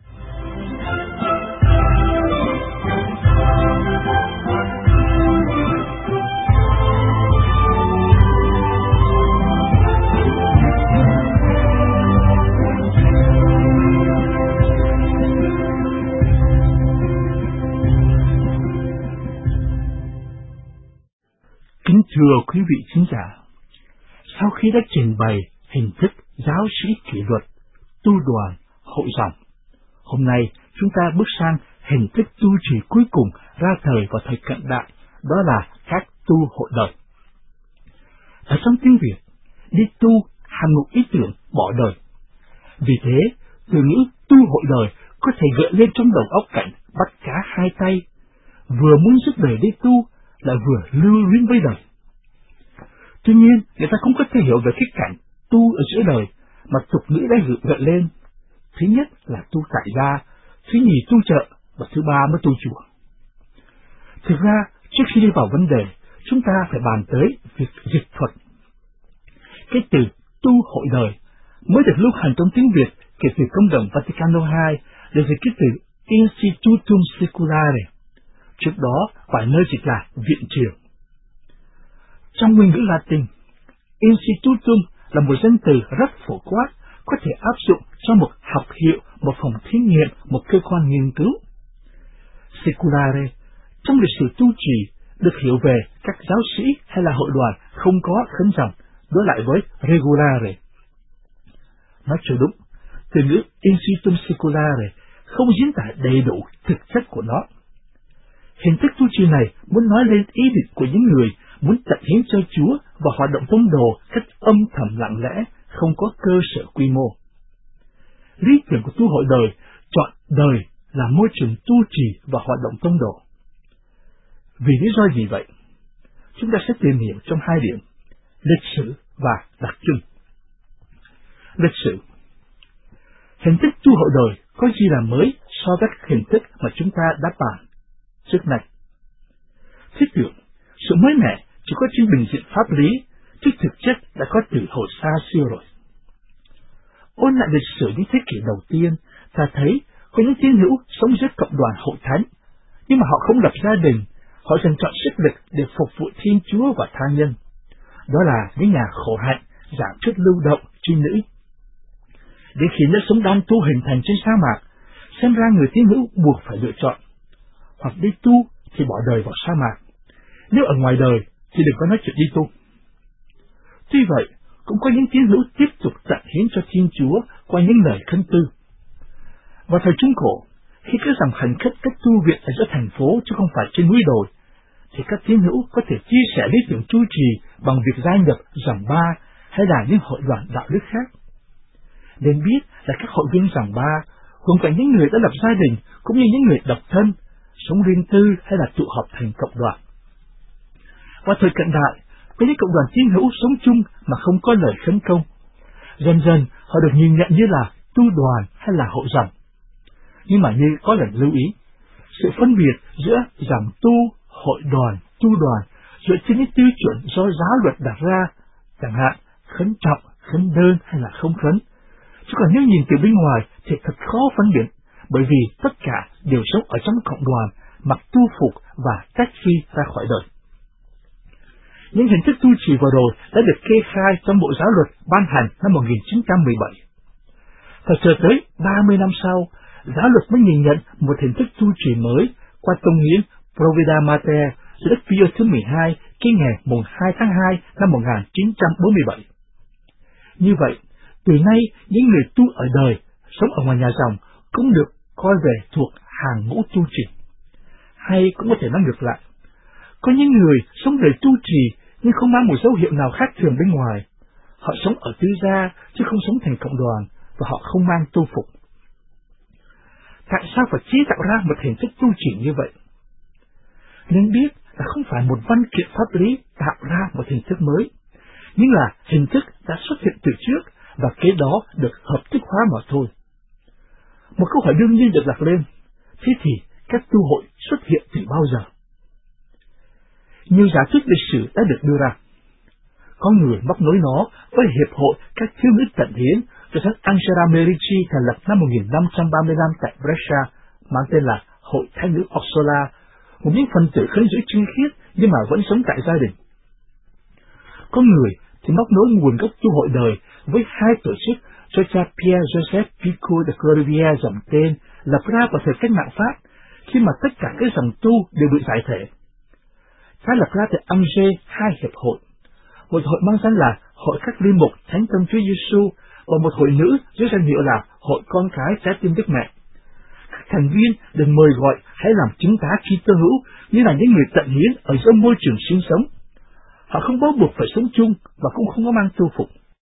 Kính thưa quý vị khán giả, sau khi đã trình bày hình thức giáo sĩ kỷ luật, tu đoàn, hội dòng, hôm nay chúng ta bước sang hình thức tu trì cuối cùng ra thời vào thời cận đại, đó là các tu hội đời. Ở trong tiếng Việt, đi tu hàm một ý tưởng bỏ đời. Vì thế, từ ngữ tu hội đời có thể gợi lên trong đầu óc cảnh bắt cá hai tay, vừa muốn giúp đời đi tu, lại vừa lưu luyến với đời. Tuy nhiên, người ta không có thể hiểu về cái cảnh tu ở giữa đời mà tục ngữ đã gợi lên. Thứ nhất là tu tại gia, thứ nhì tu chợ, và thứ ba mới tu chùa. Thực ra, trước khi đi vào vấn đề, chúng ta phải bàn tới việc dịch thuật. cái từ tu hội đời mới được lưu hành trong tiếng Việt kể từ Công đồng Vaticano II để về cái từ Institutum Seculare. Trước đó, vài nơi dịch là viện trường. Trong nguyên ngữ Latin, Institutum là một danh từ rất phổ quát, có thể áp dụng cho một học hiệu, một phòng thí nghiệm, một cơ quan nghiên cứu. Seculare, trong lịch sử tu trì, được hiểu về các giáo sĩ hay là hội đoàn không có khấn dòng, đối lại với regulare. Nói cho đúng, từ ngữ Institutum Seculare không diễn tả đầy đủ thực chất của nó. Hình thức tu trì này muốn nói lên ý định của những người muốn tận hiến cho Chúa và hoạt động tông đồ cách âm thầm lặng lẽ, không có cơ sở quy mô. Lý tưởng của tu hội đời chọn đời là môi trường tu trì và hoạt động tông đồ. Vì lý do gì vậy? Chúng ta sẽ tìm hiểu trong hai điểm, lịch sử và đặc trưng. Lịch sử. Hình thức tu hội đời có gì là mới so với các hình thức mà chúng ta đã bàn trước này? Thiết tưởng, sự mới mẻ chỉ có trên bình diện pháp lý, chứ thực chất đã có từ hồi xa xưa rồi. Ôn lại lịch sử những thế kỷ đầu tiên, ta thấy có những tín hữu sống dưới cộng đoàn hội thánh, nhưng mà họ không lập gia đình, họ dành trọn sức lực để phục vụ Thiên Chúa và tha nhân. Đó là những nhà khổ hạnh, giảng thuyết lưu động, trinh nữ. Để khiến đời sống đan tu hình thành trên sa mạc, xem ra người tín hữu buộc phải lựa chọn, hoặc đi tu thì bỏ đời vào sa mạc. Nếu ở ngoài đời thì đừng có nói chuyện đi tu. Tuy vậy, cũng có những tín hữu tiếp tục tận hiến cho Thiên Chúa qua những lời khấn tư. Vào thời Trung Cổ, khi các dòng hành khất các tu viện ở giữa thành phố chứ không phải trên núi đồi, thì các tín hữu có thể chia sẻ lý tưởng tu trì bằng việc gia nhập dòng ba hay là những hội đoàn đạo đức khác. Nên biết là các hội viên dòng ba gồm cả những người đã lập gia đình cũng như những người độc thân, sống riêng tư hay là tụ họp thành cộng đoàn. Vào thời cận đại, với những cộng đoàn tín hữu sống chung mà không có lời khấn công, dần dần họ được nhìn nhận như là tu đoàn hay là hội dòng. Nhưng mà như có lần lưu ý, sự phân biệt giữa dòng tu, hội đoàn, tu đoàn dựa trên những tiêu chuẩn do giáo luật đặt ra, chẳng hạn khấn trọng, khấn đơn hay là không khấn. Chứ còn nếu nhìn từ bên ngoài thì thật khó phân biệt, bởi vì tất cả đều sống ở trong cộng đoàn, mặc tu phục và cách phi ra khỏi đời. Những hình thức tu trì vừa rồi đã được kê khai trong Bộ Giáo luật ban hành năm 1917. Phải chờ tới 30 năm sau, giáo luật mới nhìn nhận một hình thức tu trì mới qua tông hiến Provida Mater do Đức Pio thứ 12 ký ngày mùng 2 tháng 2 năm 1947. Như vậy, từ nay những người tu ở đời, sống ở ngoài nhà dòng cũng được coi về thuộc hàng ngũ tu trì. Hay cũng có thể nói ngược lại, có những người sống đời tu trì nhưng không mang một dấu hiệu nào khác thường bên ngoài. Họ sống ở tư gia chứ không sống thành cộng đoàn và họ không mang tu phục. Tại sao phải chế tạo ra một hình thức tu trì như vậy? Nên biết là không phải một văn kiện pháp lý tạo ra một hình thức mới, nhưng là hình thức đã xuất hiện từ trước và kế đó được hợp thức hóa mà thôi. Một câu hỏi đương nhiên được đặt lên, thế thì các tu hội xuất hiện từ bao giờ? Nhiều giả thuyết lịch sử đã được đưa ra. Có người móc nối nó với Hiệp hội các thiếu nữ tận hiến do Thánh Angela Merici thành lập năm 1535 tại Brescia, mang tên là Hội Thánh nữ Orsola, một những phần tử khấn giữ trinh khiết nhưng mà vẫn sống tại gia đình. Có người thì móc nối nguồn gốc tu hội đời với hai tổ chức do cha Pierre Joseph Pico de Corrivière dòng tên lập ra vào thời cách mạng Pháp, khi mà tất cả các dòng tu đều bị giải thể. Cha lập ra tại Angers hai hiệp hội, một hội mang danh là Hội các linh mục Thánh Tâm Chúa Giêsu và một hội nữ dưới danh hiệu là Hội Con Cái Trái Tim Đức Mẹ. Các thành viên được mời gọi hãy làm chứng tá Kitô hữu như là những người tận hiến ở trong môi trường sinh sống. Họ không bó buộc phải sống chung và cũng không có mang tu phục.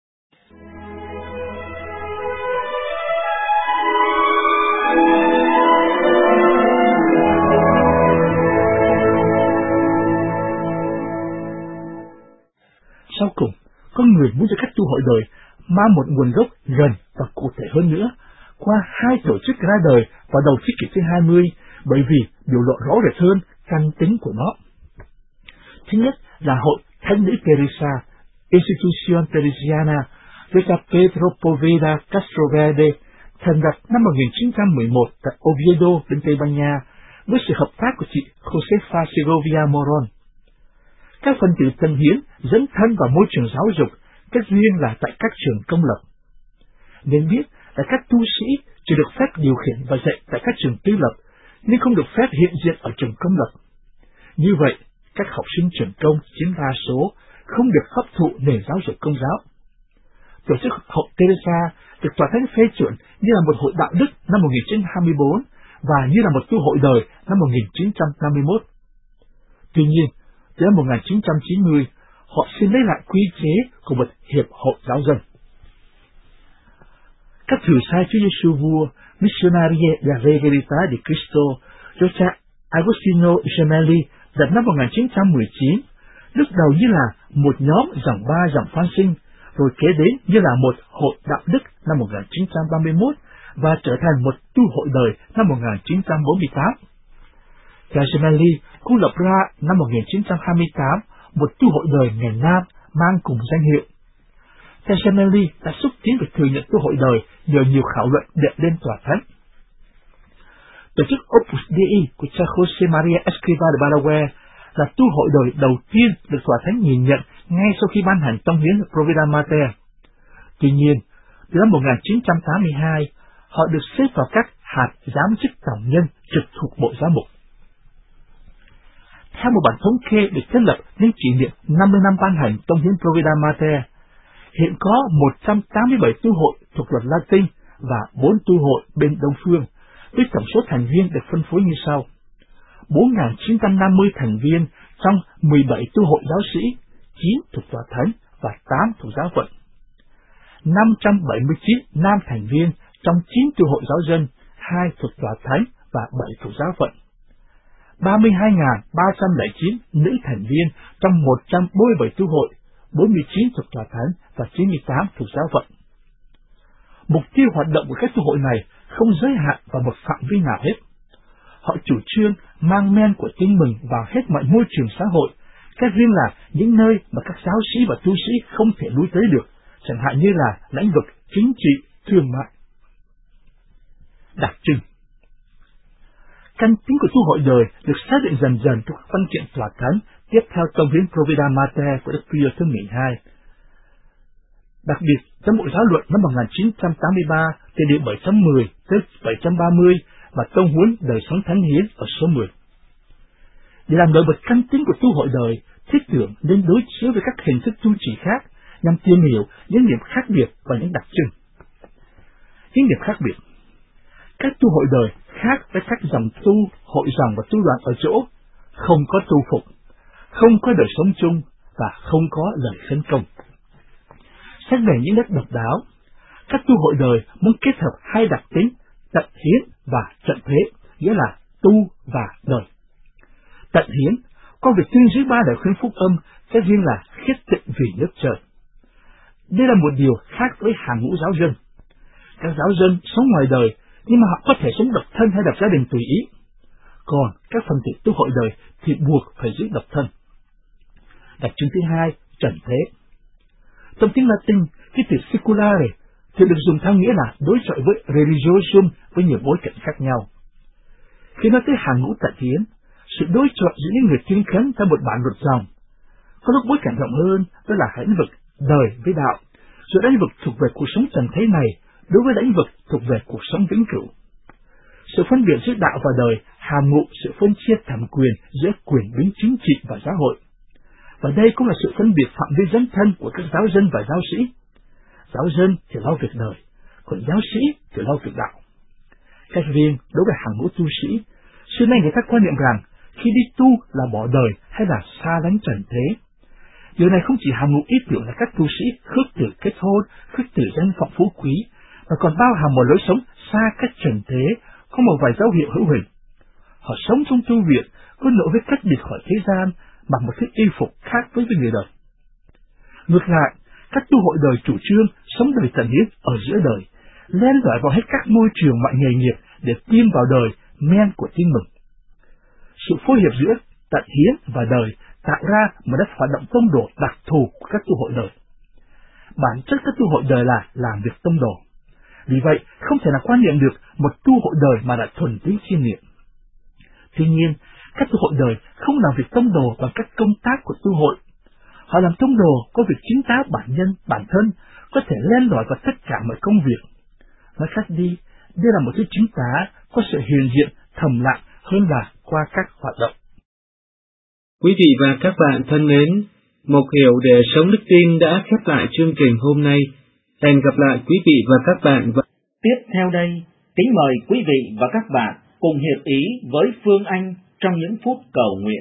Sau cùng, có người muốn cho các tu hội đời mang một nguồn gốc gần và cụ thể hơn nữa qua hai tổ chức ra đời vào đầu thế kỷ thứ 20, bởi vì biểu lộ rõ rệt hơn căn tính của nó. Thứ nhất là Hội Thánh nữ Teresa, Institución Teresiana do cha Pedro Poveda Castroverde, thành lập năm 1911 tại Oviedo, bên Tây Ban Nha, với sự hợp tác của chị Josefa Segovia Moron. Các phần tử tân hiến dấn thân vào môi trường giáo dục, cách riêng là tại các trường công lập. Nên biết là các tu sĩ chỉ được phép điều khiển và dạy tại các trường tư lập, nhưng không được phép hiện diện ở trường công lập. Như vậy, các học sinh trường công chiếm đa số, không được hấp thụ nền giáo dục công giáo. Tổ chức Hội Teresa được Tòa Thánh phê chuẩn như là một hội đạo đức năm 1924 và như là một tu hội đời năm 1951. Tuy nhiên, từ năm 1990, họ xin lấy lại quy chế của một hiệp hội giáo dân. Các thử sai Chúa Giêsu vua Missionarie della Verità di Cristo do cha Agostino Gemelli đặt năm 1919, lúc đầu như là một nhóm dòng 3 dòng Phan Sinh, rồi kế đến như là một hội đạo đức năm 1931 và trở thành một tu hội đời năm 1948. Cha Gemelli cũng lập ra năm 1928 một tu hội đời ngày Nam mang cùng danh hiệu. Cha Gemelli đã xúc tiến việc thừa nhận tu hội đời nhờ nhiều khảo luận đệ lên Tòa Thánh. Tổ chức Opus Dei của cha Jose Maria Escrivá de Balaguer là tu hội đời đầu tiên được Tòa Thánh nhìn nhận ngay sau khi ban hành tông hiến Provida Mater. Tuy nhiên, từ năm 1982, họ được xếp vào các hạt giám chức tổng nhân trực thuộc Bộ Giám mục. Theo một bản thống kê được thiết lập nhân kỷ niệm 50 năm ban hành tông hiến Provida Mater, hiện có 187 tu hội thuộc luật Latin và 4 tu hội bên Đông Phương, với tổng số thành viên được phân phối như sau: 4.950 thành viên trong 17 tu hội giáo sĩ, 9 thuộc Tòa Thánh và 8 thuộc giáo phận; 579 nam thành viên trong 9 tu hội giáo dân, 2 thuộc Tòa Thánh và 7 thuộc giáo phận; 32.309 nữ thành viên trong 147 tu hội, 49 thuộc Tòa Thánh và 98 thuộc giáo phận. Mục tiêu hoạt động của các tu hội này không giới hạn vào một phạm vi nào hết. Họ chủ trương mang men của Tin Mừng vào hết mọi môi trường xã hội, cách riêng là những nơi mà các giáo sĩ và tu sĩ không thể lui tới được, chẳng hạn như là lĩnh vực chính trị, thương mại. Đặc trưng. Căn tính của tu hội đời được xác định dần dần trong các văn kiện Tòa Thánh tiếp theo tông hiến Provida Mater của Đức Pio thứ 12. Đặc biệt, trong Bộ Giáo luận năm 1983, từ điều 710 tới 730 và tông huấn đời sống thánh hiến ở số 10. Để làm nổi bật căn tính của tu hội đời, thiết tưởng nên đối chiếu với các hình thức tu trì khác nhằm tìm hiểu những điểm khác biệt và những đặc trưng. Những điểm khác biệt: các tu hội đời khác với các dòng tu, hội dòng và tu đoàn ở chỗ không có tu phục, không có đời sống chung và không có lời khấn công. Xét về những nét độc đáo, các tu hội đời muốn kết hợp hai đặc tính tận hiến và trận thế, nghĩa là tu và đời. Tận hiến, qua việc tuyên dưới 3 lời khuyên phúc âm, cái riêng là khiết tịnh vì nước trời. Đây là một điều khác với hàng ngũ giáo dân. Các giáo dân sống ngoài đời, nhưng mà họ có thể sống độc thân hay lập gia đình tùy ý. Còn các phần tử tu hội đời thì buộc phải giữ độc thân. Đặc trưng thứ hai, trần thế. Trong tiếng Latin, cái từ seculare thì được dùng theo nghĩa là đối chọi với religiosum với nhiều bối cảnh khác nhau. Khi nói tới hàng ngũ tận hiến, sự đối chọi giữa những người tuyên khấn theo một bản luật dòng, có lúc bối cảnh rộng hơn, đó là lĩnh vực đời với đạo, rồi lĩnh vực thuộc về cuộc sống trần thế này đối với lĩnh vực thuộc về cuộc sống vĩnh cửu. Sự phân biệt giữa đạo và đời hàm ngụ sự phân chia thẩm quyền giữa quyền bính chính trị và xã hội. Và đây cũng là sự phân biệt phạm vi dấn thân của các giáo dân và giáo sĩ. Giáo dân thì lo việc đời, còn giáo sĩ thì lo việc đạo. Cách riêng đối với hàng ngũ tu sĩ, xưa nay người ta quan niệm rằng khi đi tu là bỏ đời hay là xa lánh trần thế. Điều này không chỉ hàm ngụ ý tưởng là các tu sĩ khước từ kết hôn, khước từ danh vọng phú quý, mà còn bao hàm một lối sống xa cách trần thế, có một vài dấu hiệu hữu hình. Họ sống trong tu viện, có nỗi với cách biệt khỏi thế gian, mặc một chiếc y phục khác với người đời. Ngược lại, các tu hội đời chủ trương sống đời tận hiến ở giữa đời, len lỏi vào hết các môi trường mọi nghề nghiệp để tiêm vào đời men của Tin Mừng. Sự phối hợp giữa tận hiến và đời tạo ra một đất hoạt động tông đồ đặc thù của các tu hội đời. Bản chất các tu hội đời là làm việc tông đồ. Vì vậy, không thể nào quan niệm được một tu hội đời mà đã thuần túy chiêm niệm. Tuy nhiên, các tu hội đời không làm việc tông đồ bằng các công tác của tu hội. Họ làm tông đồ có việc chứng táo bản nhân, bản thân, có thể len lỏi vào tất cả mọi công việc. Nói khác đi, đây là một thứ chứng tá có sự hiện diện thầm lặng hơn là qua các hoạt động. Quý vị và các bạn thân mến, Mục Hiểu để sống đức tin đã khép lại chương trình hôm nay. Hẹn gặp lại quý vị và các bạn. Tiếp theo đây, kính mời quý vị và các bạn cùng hiệp ý với Phương Anh trong những phút cầu nguyện.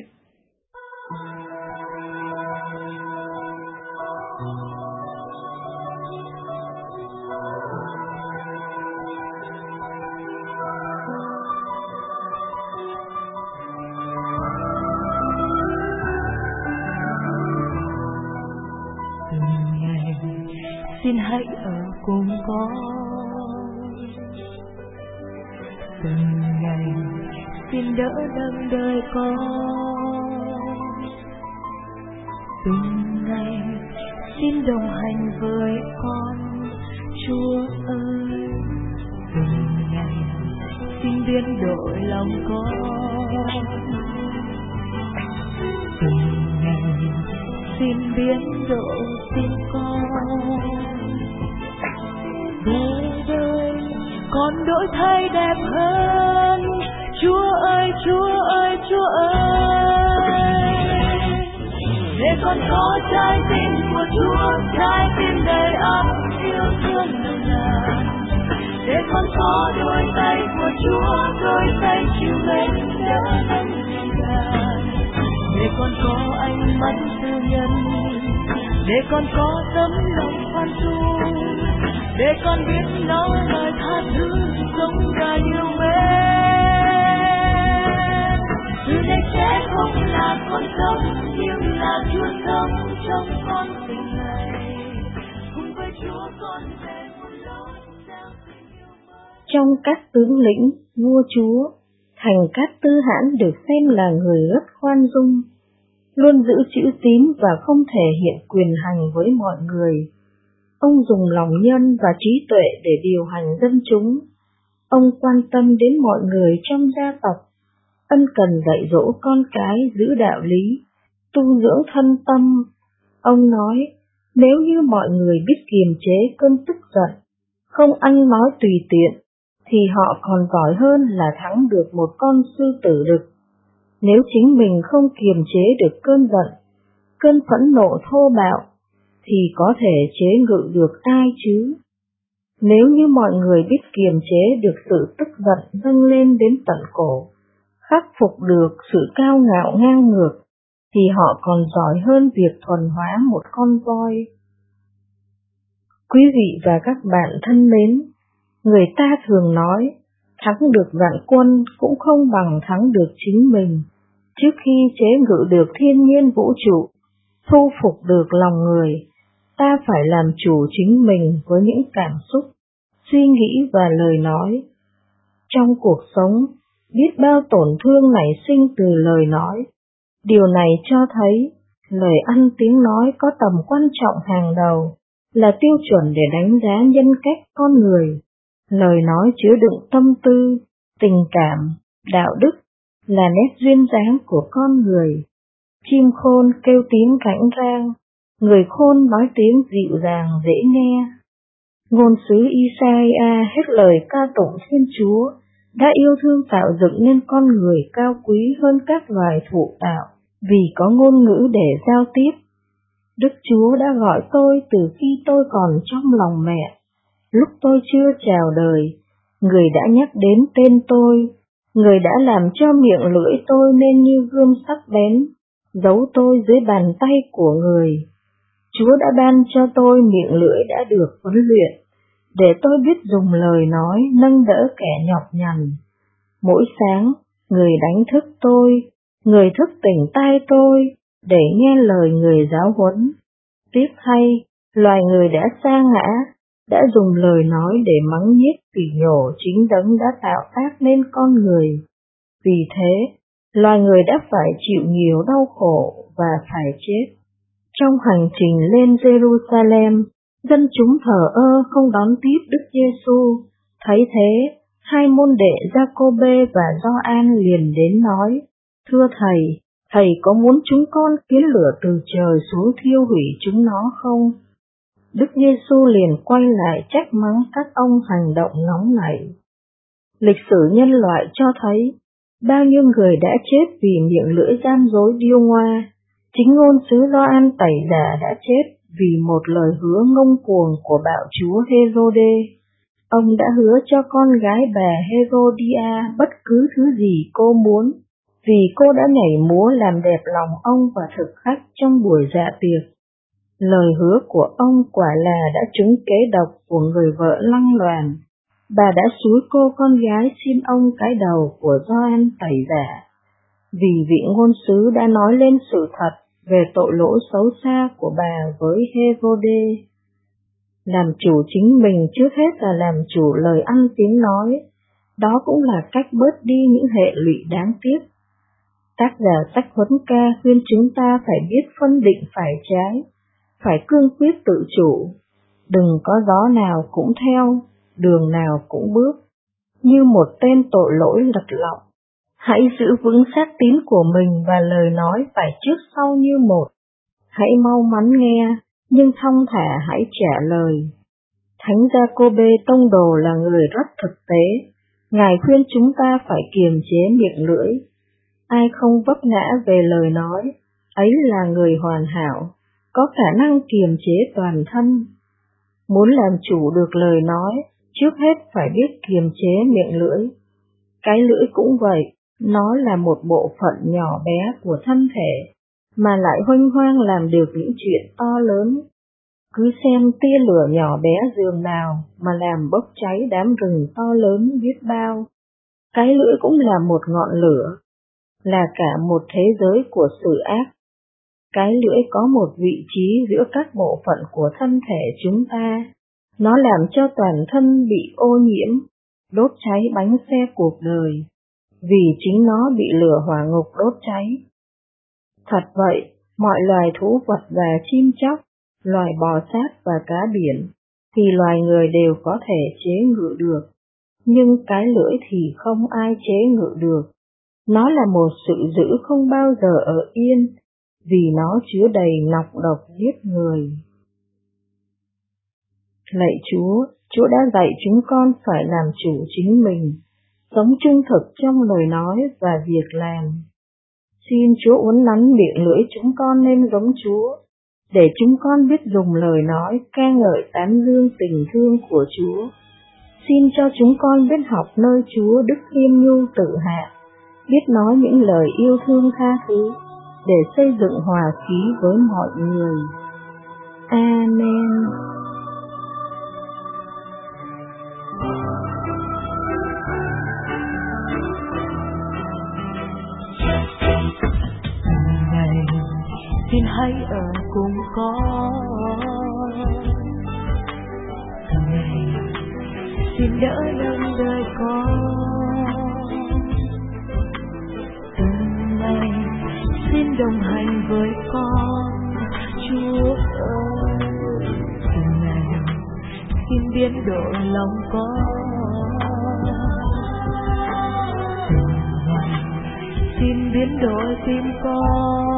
Xin hãy ở cùng con, từng ngày xin đỡ đâng đời con, từng ngày xin đồng hành với con, Chúa ơi. Từng ngày xin biến đổi lòng con, từng ngày xin biến đổi tim con. Đời con đổi thay đẹp hơn, Chúa ơi, Chúa ơi, Chúa ơi. Để con có trái tim của Chúa, trái tim đầy ắp yêu thương nồng nàn. Để con có đôi tay của Chúa, đôi tay chịu mến đỡ nâng nhẹ nhàng. Để con có ánh mắt tư nhân, để con có tấm lòng khoan dung, để con biết nói lời tha thứ sống và yêu mến. Từ đây sẽ không là con sống, nhưng là Chúa sống trong con tình này. Cùng với Chúa con về một lối sang tình yêu mới. Trong các tướng lĩnh, vua chúa, Thành Cát Tư Hãn được xem là người rất khoan dung, luôn giữ chữ tín và không thể hiện quyền hành với mọi người. Ông dùng lòng nhân và trí tuệ để điều hành dân chúng. Ông quan tâm đến mọi người trong gia tộc, ân cần dạy dỗ con cái giữ đạo lý, tu dưỡng thân tâm. Ông nói, nếu như mọi người biết kiềm chế cơn tức giận, không ăn nói tùy tiện, thì họ còn giỏi hơn là thắng được một con sư tử đực. Nếu chính mình không kiềm chế được cơn giận, cơn phẫn nộ thô bạo, thì có thể chế ngự được ai chứ? Nếu như mọi người biết kiềm chế được sự tức giận dâng lên đến tận cổ, khắc phục được sự cao ngạo ngang ngược, thì họ còn giỏi hơn việc thuần hóa một con voi. Quý vị và các bạn thân mến, người ta thường nói, thắng được vạn quân cũng không bằng thắng được chính mình. Trước khi chế ngự được thiên nhiên vũ trụ, thu phục được lòng người, ta phải làm chủ chính mình với những cảm xúc, suy nghĩ và lời nói. Trong cuộc sống, biết bao tổn thương nảy sinh từ lời nói. Điều này cho thấy, lời ăn tiếng nói có tầm quan trọng hàng đầu, là tiêu chuẩn để đánh giá nhân cách con người. Lời nói chứa đựng tâm tư, tình cảm, đạo đức, là nét duyên dáng của con người. Chim khôn kêu tiếng rảnh rang, người khôn nói tiếng dịu dàng dễ nghe. Ngôn sứ Isaiah hết lời ca tụng Thiên Chúa, đã yêu thương tạo dựng nên con người cao quý hơn các loài thụ tạo, vì có ngôn ngữ để giao tiếp. Đức Chúa đã gọi tôi từ khi tôi còn trong lòng mẹ. Lúc tôi chưa chào đời, người đã nhắc đến tên tôi, người đã làm cho miệng lưỡi tôi nên như gươm sắc bén, giấu tôi dưới bàn tay của người. Chúa đã ban cho tôi miệng lưỡi đã được huấn luyện, để tôi biết dùng lời nói nâng đỡ kẻ nhọc nhằn. Mỗi sáng, người đánh thức tôi, người thức tỉnh tai tôi, để nghe lời người giáo huấn. Tiếc thay, loài người đã sa ngã, đã dùng lời nói để mắng nhiếc phỉ nhổ chính đấng đã tạo tác nên con người. Vì thế, loài người đã phải chịu nhiều đau khổ và phải chết. Trong hành trình lên Jerusalem, dân chúng thờ ơ không đón tiếp Đức Giêsu. Thấy thế, hai môn đệ Giacôbê và Gioan liền đến nói: Thưa Thầy, Thầy có muốn chúng con khiến lửa từ trời xuống thiêu hủy chúng nó không? Đức Giêsu liền quay lại trách mắng các ông hành động nóng nảy. Lịch sử nhân loại cho thấy bao nhiêu người đã chết vì miệng lưỡi gian dối điêu ngoa. Chính ngôn sứ Gioan Tẩy Giả đã chết vì một lời hứa ngông cuồng của bạo chúa Hêrôđê. Ông đã hứa cho con gái bà Herodia bất cứ thứ gì cô muốn, vì cô đã nhảy múa làm đẹp lòng ông và thực khách trong buổi dạ tiệc. Lời hứa của ông quả là đã trúng kế độc của người vợ lăng loàn. Bà đã xúi cô con gái xin ông cái đầu của Gioan Tẩy Giả, vì vị ngôn sứ đã nói lên sự thật về tội lỗi xấu xa của bà với Hêrôđê. Làm chủ chính mình trước hết là làm chủ lời ăn tiếng nói, đó cũng là cách bớt đi những hệ lụy đáng tiếc. Tác giả sách Huấn Ca khuyên chúng ta phải biết phân định phải trái, phải cương quyết tự chủ, đừng có gió nào cũng theo, đường nào cũng bước, như một tên tội lỗi lật lọng. Hãy giữ vững xác tín của mình và lời nói phải trước sau như một. Hãy mau mắn nghe, nhưng thong thả hãy trả lời. Thánh Giacôbê tông đồ là người rất thực tế. Ngài khuyên chúng ta phải kiềm chế miệng lưỡi. Ai không vấp ngã về lời nói, ấy là người hoàn hảo, có khả năng kiềm chế toàn thân. Muốn làm chủ được lời nói, trước hết phải biết kiềm chế miệng lưỡi. Cái lưỡi cũng vậy, nó là một bộ phận nhỏ bé của thân thể, mà lại huênh hoang làm được những chuyện to lớn. Cứ xem tia lửa nhỏ bé dường nào mà làm bốc cháy đám rừng to lớn biết bao. Cái lưỡi cũng là một ngọn lửa, là cả một thế giới của sự ác. Cái lưỡi có một vị trí giữa các bộ phận của thân thể chúng ta. Nó làm cho toàn thân bị ô nhiễm, đốt cháy bánh xe cuộc đời, vì chính nó bị lửa hỏa ngục đốt cháy. Thật vậy, mọi loài thú vật và chim chóc, loài bò sát và cá biển, thì loài người đều có thể chế ngự được, nhưng cái lưỡi thì không ai chế ngự được. Nó là một sự dữ không bao giờ ở yên, vì nó chứa đầy nọc độc giết người. Lạy Chúa, Chúa đã dạy chúng con phải làm chủ chính mình, sống trung thực trong lời nói và việc làm. Xin Chúa uốn nắn miệng lưỡi chúng con nên giống Chúa, để chúng con biết dùng lời nói ca ngợi tán dương tình thương của Chúa. Xin cho chúng con biết học nơi Chúa đức khiêm nhu tự hạ, biết nói những lời yêu thương tha thứ, để xây dựng hòa khí với mọi người. Amen. Xin hãy ở cùng con, từng ngày xin đỡ nâng đời con, từng ngày xin đồng hành với con, Chúa ơi. Từng ngày xin biến đổi lòng con, từng ngày xin biến đổi tim con.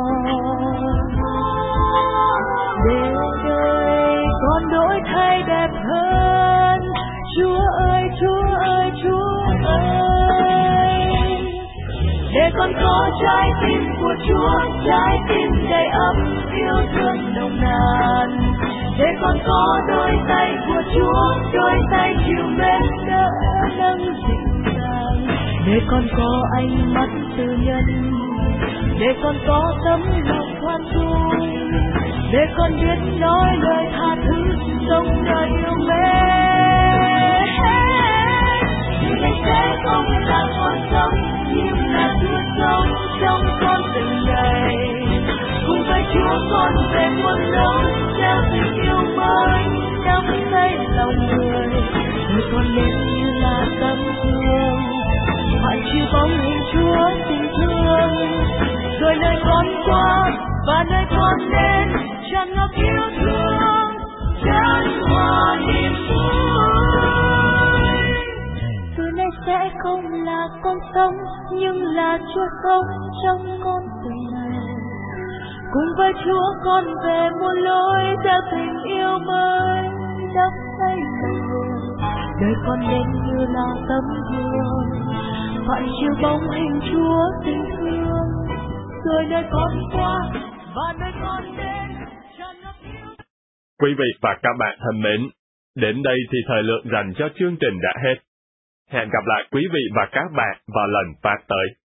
Để đời con đổi thay đẹp hơn, Chúa ơi, Chúa ơi, Chúa ơi. Để con có trái tim của Chúa, trái tim đầy ấm yêu thương nồng nàn. Để con có đôi tay của Chúa, đôi tay chịu mến đỡ nâng dịu dàng. Để con có ánh mắt từ nhân, để con có tấm lòng khoan dung, để con biết nói lời tha thứ, sống đời yêu mến. Ngày sẽ không là con sống, nhưng là Chúa sống trong con từng ngày. Cùng với Chúa con về muôn lâu, trao tình yêu mới, đắm say lòng người. Đời con nên như là tấm gương, phải chịu bóng hình Chúa tình thương. rồi nơi con qua và nơi con đến tràn ngập yêu thương chan hòa niềm vui. Từ nay sẽ không là con sống nhưng là Chúa sống trong con từ này. Cùng với Chúa con về muôn lối theo tình yêu mới đắp xây đời. Đời con đến như là tấm gương phản chiếu bóng hình Chúa tình thương. Rồi nơi con qua và nơi con đến tràn ngập yêu. Quý vị và các bạn thân mến, đến đây thì thời lượng dành cho chương trình đã hết. Hẹn gặp lại quý vị và các bạn vào lần phát tới.